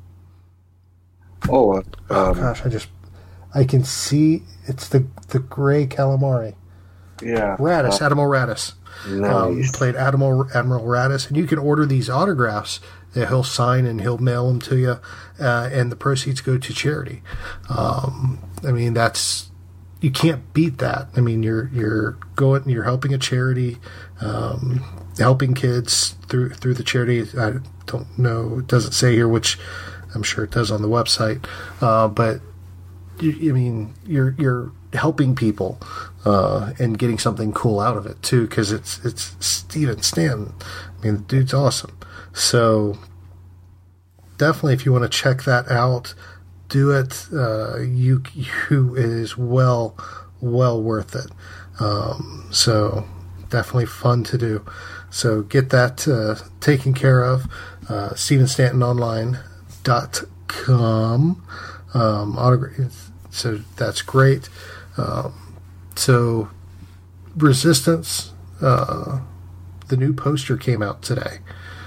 oh, uh, um, oh gosh, I just I can see it's the the gray calamari. Yeah, Raddus, uh, Admiral Raddus. Nice. Um, he played Admiral Admiral Raddus, and you can order these autographs that he'll sign and he'll mail them to you, uh, and the proceeds go to charity. Um, I mean, that's you can't beat that. I mean, you're you're going, you're helping a charity, um, helping kids through through the charity. I don't know, it doesn't say here, which I'm sure it does on the website, uh, but you, I mean, you're you're helping people uh, and getting something cool out of it too, because it's it's Steven Stanton. I mean, the dude's awesome. So definitely, if you want to check that out, do it. Uh, you you it is well well worth it. Um, so definitely fun to do. So get that uh, taken care of. Uh, Steven Stanton Online dot com. Um, autograph. So that's great. Um, so Resistance, uh, the new poster came out today,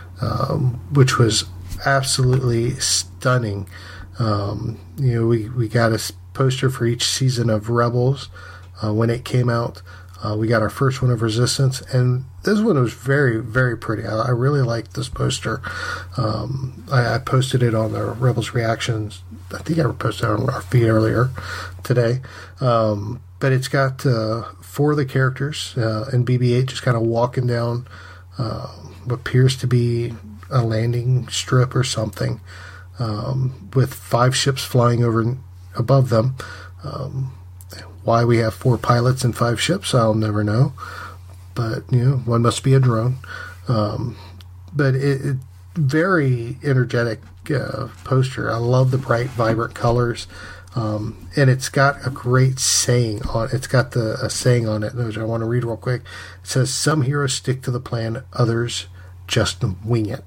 um, which was absolutely stunning. Um, you know, we, we got a poster for each season of Rebels uh, when it came out. Uh, we got our first one of Resistance, and this one was very, very pretty. I, I really liked this poster. Um, I, I posted it on the Rebels Reactions. I think I posted it on our feed earlier today. Um, but it's got uh, four of the characters uh, and B B eight just kind of walking down uh, what appears to be a landing strip or something, um, with five ships flying over above them. Um, why we have four pilots and five ships, I'll never know. But, you know, one must be a drone. Um, but it, it very energetic uh, poster. I love the bright, vibrant colors. Um, and it's got a great saying on it. It's got the a saying on it, which I want to read real quick. It says, "Some heroes stick to the plan, others just wing it."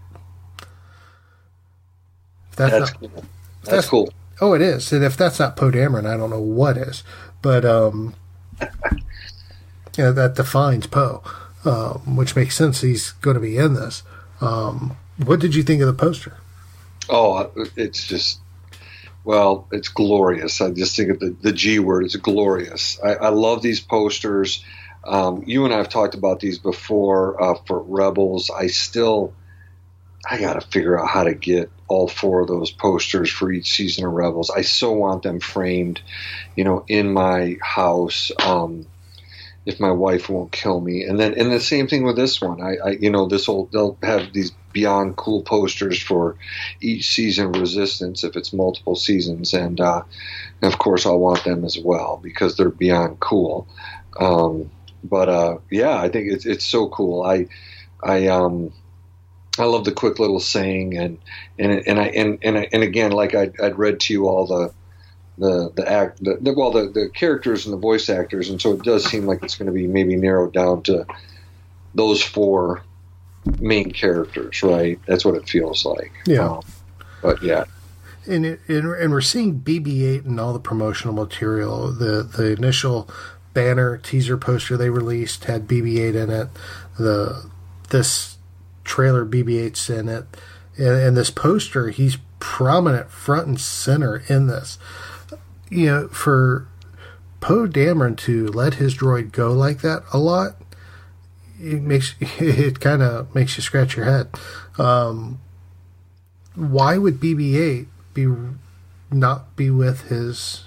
That's, that's not, cool. That's, that's cool. Oh, it is. And if that's not Poe Dameron, I don't know what is. But um, know, that defines Poe, um, which makes sense. He's going to be in this. Um, what did you think of the poster? Oh, it's just, well, it's glorious. I just think of the, the G word. It's glorious. I, I love these posters. Um, you and I have talked about these before uh, for Rebels. I still, I got to figure out how to get all four of those posters for each season of Rebels. I so want them framed, you know, in my house. Um, if my wife won't kill me. And then, and the same thing with this one. I, I you know, this will, they'll have these beyond cool posters for each season of Resistance if it's multiple seasons. And, uh, and of course I'll want them as well because they're beyond cool. Um, but, uh, yeah, I think it's, it's so cool. I, I, um, I love the quick little saying and, and, and I, and, and, I, and again, like I, I'd read to you all the, the the act the, the well the, the characters and the voice actors, and so it does seem like it's going to be maybe narrowed down to those four main characters, right? That's what it feels like. Yeah. Um, but yeah. And, it, and and we're seeing B B eight and all the promotional material. The the initial banner teaser poster they released had B B eight in it. The this trailer B B eight's in it, and, and this poster he's prominent front and center in this. You know, for Poe Dameron to let his droid go like that a lot, it makes it kind of makes you scratch your head. Um, why would B B eight be not be with his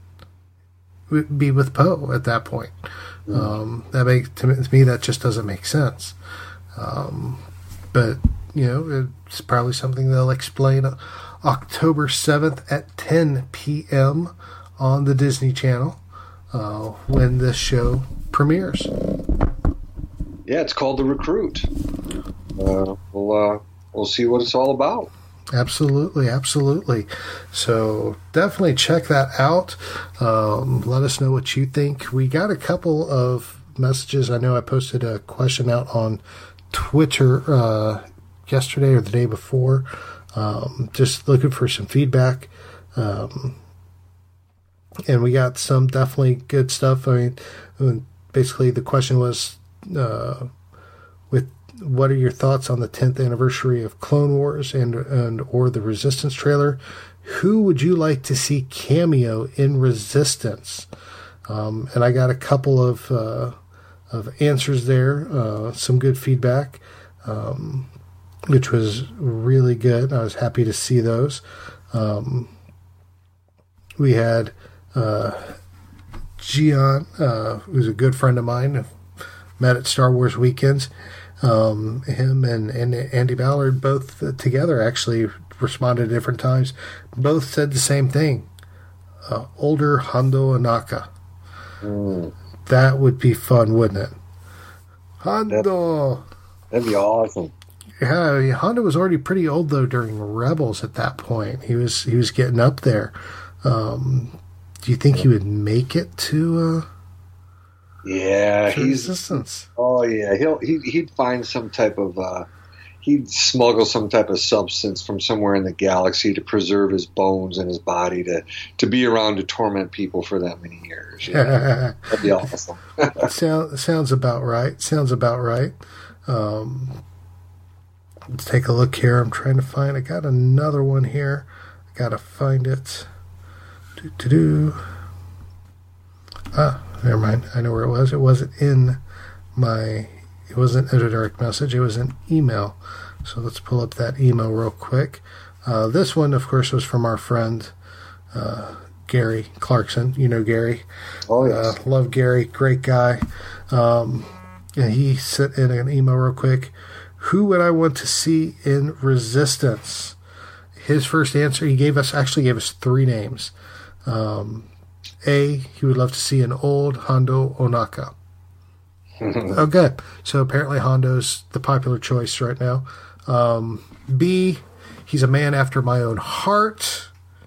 be with Poe at that point? Mm. Um, that makes to me that just doesn't make sense. Um, but you know, it's probably something they'll explain October seventh at ten p.m. on the Disney Channel uh, when this show premieres. Yeah, it's called The Recruit. Uh, we'll uh, we'll see what it's all about. Absolutely, absolutely. So definitely check that out. Um, let us know what you think. We got a couple of messages. I know I posted a question out on Twitter uh, yesterday or the day before. Um, just looking for some feedback. Um, and we got some definitely good stuff. I mean, basically the question was, uh, with what are your thoughts on the tenth anniversary of Clone Wars and, and, or the Resistance trailer? Who would you like to see cameo in Resistance? Um, and I got a couple of, uh, of answers there, uh, some good feedback. Um, which was really good. I was happy to see those. Um, we had uh, Gian, uh, who's a good friend of mine, met at Star Wars Weekends. Um, him and, and Andy Ballard both uh, together actually responded at different times. Both said the same thing. Uh, older Hondo Ohnaka. Mm. That would be fun, wouldn't it? Hondo! That'd be awesome. Yeah, Hondo was already pretty old though during Rebels at that point. He was he was getting up there. Um, do you think he would make it to? Uh, yeah, to he's Resistance. Oh yeah, he'll he, he'd find some type of uh, he'd smuggle some type of substance from somewhere in the galaxy to preserve his bones and his body to to be around to torment people for that many years. Yeah. That'd be awesome. Sound, sounds about right. Sounds about right. Um, Let's take a look here. I'm trying to find. I got another one here. I gotta find it. Do do do. Ah, never mind. I know where it was. It wasn't in my. It wasn't in a direct message. It was an email. So let's pull up that email real quick. Uh, this one, of course, was from our friend uh, Gary Clarkson. You know Gary. Oh yes. Uh, love Gary. Great guy. Um, and he sent in an email real quick. Who would I want to see in Resistance? His first answer, he gave us, actually gave us three names. Um, A, he would love to see an old Hondo Ohnaka. Oh, good. So apparently Hondo's the popular choice right now. Um, B, he's a man after my own heart.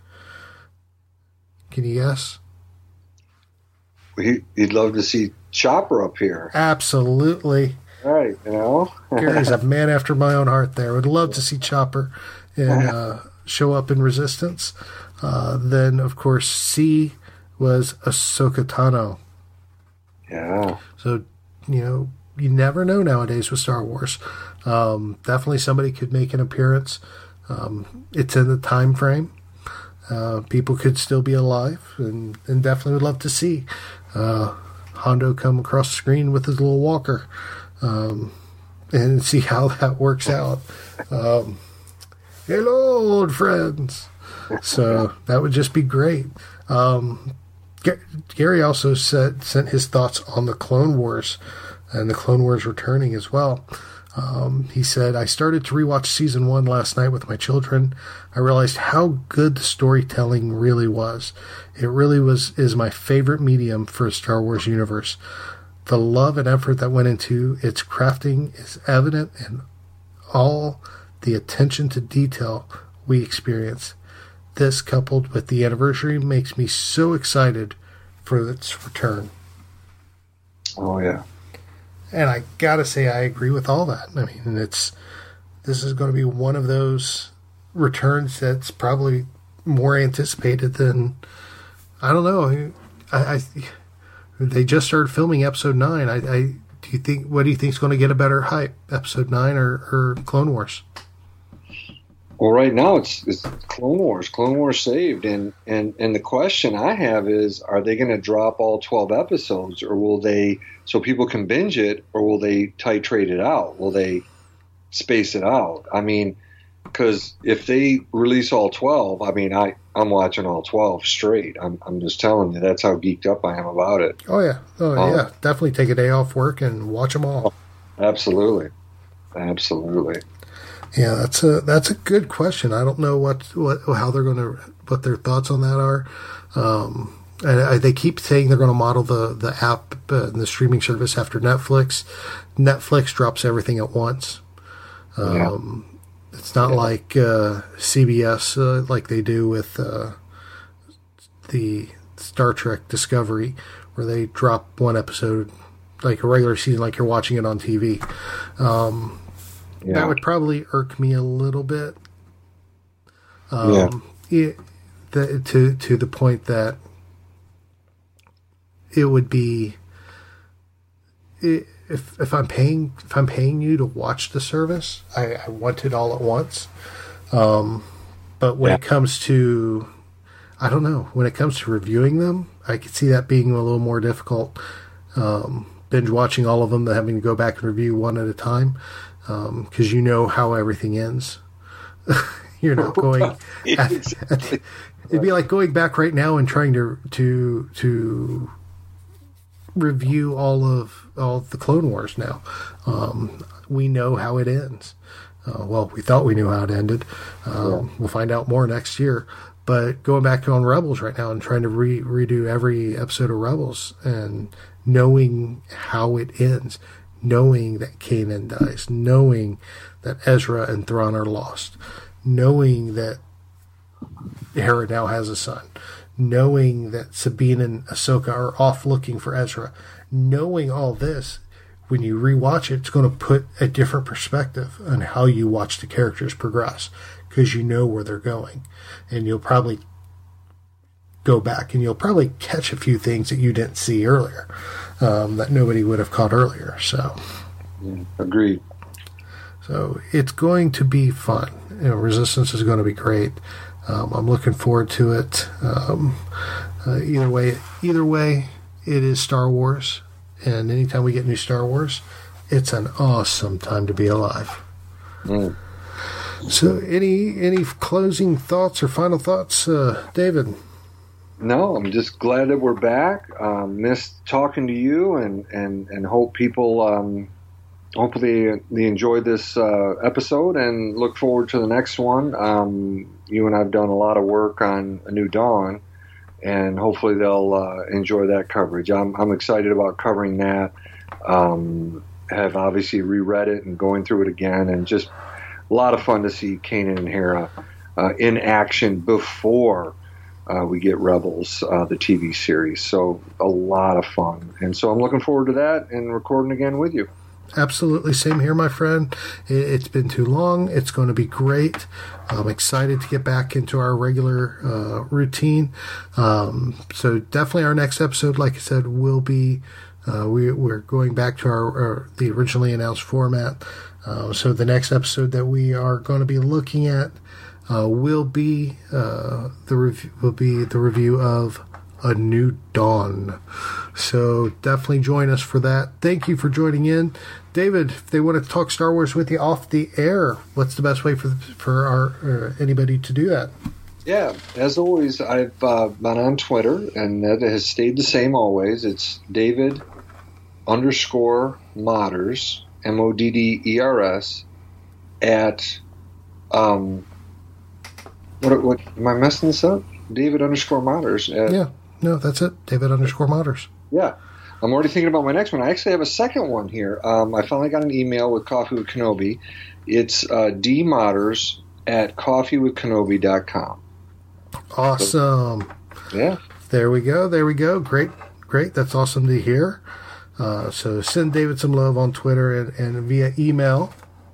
Can you guess? He, he'd love to see Chopper up here. Absolutely. Right, you know. Gary's a man after my own heart there. Would love to see Chopper and uh, show up in Resistance. Uh, then, of course, C was Ahsoka Tano. Yeah. So you know, you never know nowadays with Star Wars. Um, definitely somebody could make an appearance. Um, it's in the time frame. Uh, people could still be alive, and, and definitely would love to see uh, Hondo come across the screen with his little walker um, and see how that works out. Um, hello, old friends. So that would just be great. Um, G- Gary also said, sent his thoughts on the Clone Wars and the Clone Wars returning as well. Um, he said, I started to rewatch season one last night with my children. I realized how good the storytelling really was. It really was is my favorite medium for a Star Wars universe. The love and effort that went into its crafting is evident in all the attention to detail we experience. This, coupled with the anniversary, makes me so excited for its return. Oh, yeah. And I gotta say, I agree with all that. I mean, it's this is going to be one of those returns that's probably more anticipated than, I don't know. I, I they just started filming episode nine. I, I do you think what do you think is going to get a better hype, episode nine or, or Clone Wars? Well, right now it's, it's Clone Wars. Clone Wars saved, and, and, and the question I have is: are they going to drop all twelve episodes, or will they, so people can binge it, or will they titrate it out? Will they space it out? I mean, because if they release all twelve, I mean, I I'm watching all twelve straight. I'm I'm just telling you, that's how geeked up I am about it. Oh yeah, oh um, yeah, definitely take a day off work and watch them all. Absolutely, absolutely. Yeah, that's a that's a good question. I don't know what, what how they're going to what their thoughts on that are. Um, and I, they keep saying they're going to model the the app uh, and the streaming service after Netflix. Netflix drops everything at once. Um, yeah. It's not yeah. like uh, C B S uh, like they do with uh, the Star Trek Discovery, where they drop one episode like a regular season, like you're watching it on T V. Um, Yeah. That would probably irk me a little bit. Um, yeah. It, the, to to the point that it would be it, if if I'm paying if I'm paying you to watch the service, I, I want it all at once. Um, but when yeah. it comes to, I don't know, when it comes to reviewing them, I could see that being a little more difficult. Um, binge watching all of them, having to go back and review one at a time. Because um, you know how everything ends. You're not going. At, at, it'd be like going back right now and trying to to to review all of all of the Clone Wars. Now um, we know how it ends. Uh, well, we thought we knew how it ended. Um, yeah. We'll find out more next year. But going back on Rebels right now and trying to re- redo every episode of Rebels and knowing how it ends. Knowing that Kanan dies, knowing that Ezra and Thrawn are lost, knowing that Hera now has a son, knowing that Sabine and Ahsoka are off looking for Ezra, knowing all this, when you rewatch it, it's going to put a different perspective on how you watch the characters progress, because you know where they're going, and you'll probably go back and you'll probably catch a few things that you didn't see earlier. Um, that nobody would have caught earlier. So, yeah, agreed. So it's going to be fun. You know, Resistance is going to be great. Um, I'm looking forward to it. Um, uh, either way, either way, it is Star Wars, and anytime we get new Star Wars, it's an awesome time to be alive. Mm. So, any any closing thoughts or final thoughts, uh, David? No, I'm just glad that we're back. Um, missed talking to you, and, and, and hope people um, hopefully they enjoyed this uh, episode and look forward to the next one. Um, you and I have done a lot of work on A New Dawn, and hopefully they'll uh, enjoy that coverage. I'm, I'm excited about covering that. Um, have obviously reread it and going through it again, and just a lot of fun to see Kanan and Hera uh, in action before Uh, we get Rebels, uh, the T V series. So a lot of fun. And so I'm looking forward to that and recording again with you. Absolutely. Same here, my friend. It's been too long. It's going to be great. I'm excited to get back into our regular uh, routine. Um, so definitely our next episode, like I said, will be Uh, we, we're going back to our, our the originally announced format. Uh, so the next episode that we are going to be looking at uh, will be uh, the rev- will be the review of A New Dawn. So definitely join us for that. Thank you for joining in, David. If they want to talk Star Wars with you off the air, what's the best way for for our uh, anybody to do that? Yeah, as always, I've uh, been on Twitter, and that has stayed the same always. It's David underscore Modders, M O D D E R S, at, um, what, what, am I messing this up? David underscore Modders. At, yeah, no, that's it. David underscore Modders. Yeah. I'm already thinking about my next one. I actually have a second one here. Um, I finally got an email with Coffee with Kenobi. It's uh, dmodders at coffee with kenobi dot com. Awesome. So, yeah. There we go. There we go. Great. Great. That's awesome to hear. Uh, so send David some love on Twitter and, and via email.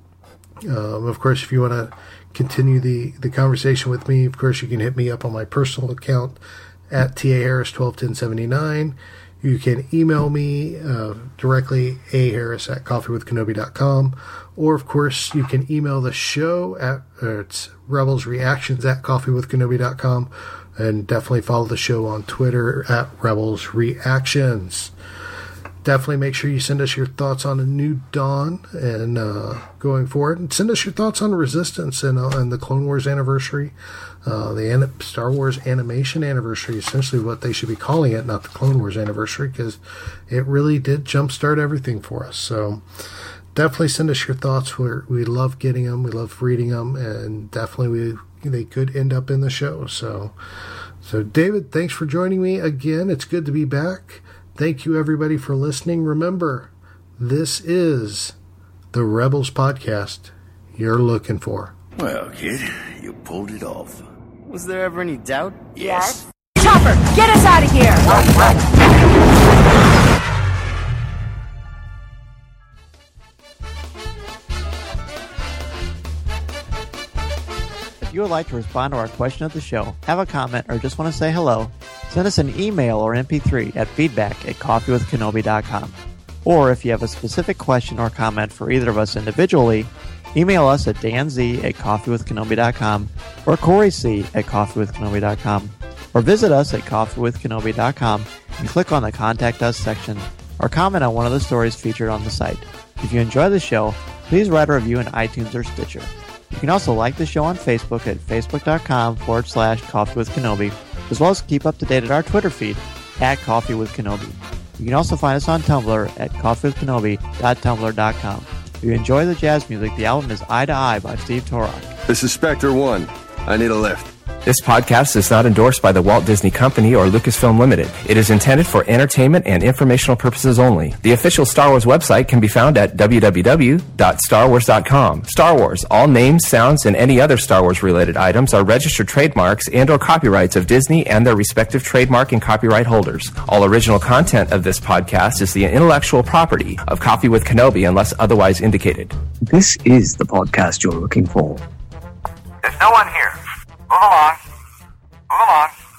Um, of course, if you want to continue the, the conversation with me, of course, you can hit me up on my personal account at T A Harris twelve ten seventy-nine. You can email me uh, directly, a harris at coffee with kenobi dot com. Or, of course, you can email the show at uh, it's rebels reactions at coffee with kenobi dot com. And definitely follow the show on Twitter at rebels reactions. Definitely make sure you send us your thoughts on A New Dawn and uh, going forward. And send us your thoughts on Resistance and, uh, and the Clone Wars anniversary. Uh, the an- Star Wars animation anniversary, essentially what they should be calling it, not the Clone Wars anniversary, because it really did jumpstart everything for us. So definitely send us your thoughts. We're, we love getting them. We love reading them. And definitely we they could end up in the show. So, so David, thanks for joining me again. It's good to be back. Thank you, everybody, for listening. Remember, this is the Rebels podcast you're looking for. Well, kid, you pulled it off. Was there ever any doubt? Yes. Chopper, get us out of here! If you would like to respond to our question of the show, have a comment, or just want to say hello, send us an email or M P three at feedback at coffee with kenobi dot com. Or if you have a specific question or comment for either of us individually, email us at danz at coffee with kenobi dot com or Corey C at coffee with kenobi dot com. Or visit us at coffee with kenobi dot com and click on the Contact Us section or comment on one of the stories featured on the site. If you enjoy the show, please write a review in iTunes or Stitcher. You can also like the show on Facebook at facebook.com forward slash coffee with Kenobi, as well as keep up to date at our Twitter feed at Coffee with Kenobi. You can also find us on Tumblr at coffee with kenobi dot tumblr dot com. If you enjoy the jazz music, the album is Eye to Eye by Steve Torok. This is Spectre One. I need a lift. This podcast is not endorsed by the Walt Disney Company or Lucasfilm Limited. It is intended for entertainment and informational purposes only. The official Star Wars website can be found at w w w dot star wars dot com. Star Wars, all names, sounds, and any other Star Wars-related items are registered trademarks and or copyrights of Disney and their respective trademark and copyright holders. All original content of this podcast is the intellectual property of Coffee with Kenobi unless otherwise indicated. This is the podcast you're looking for. There's no one here. Move along. Move along.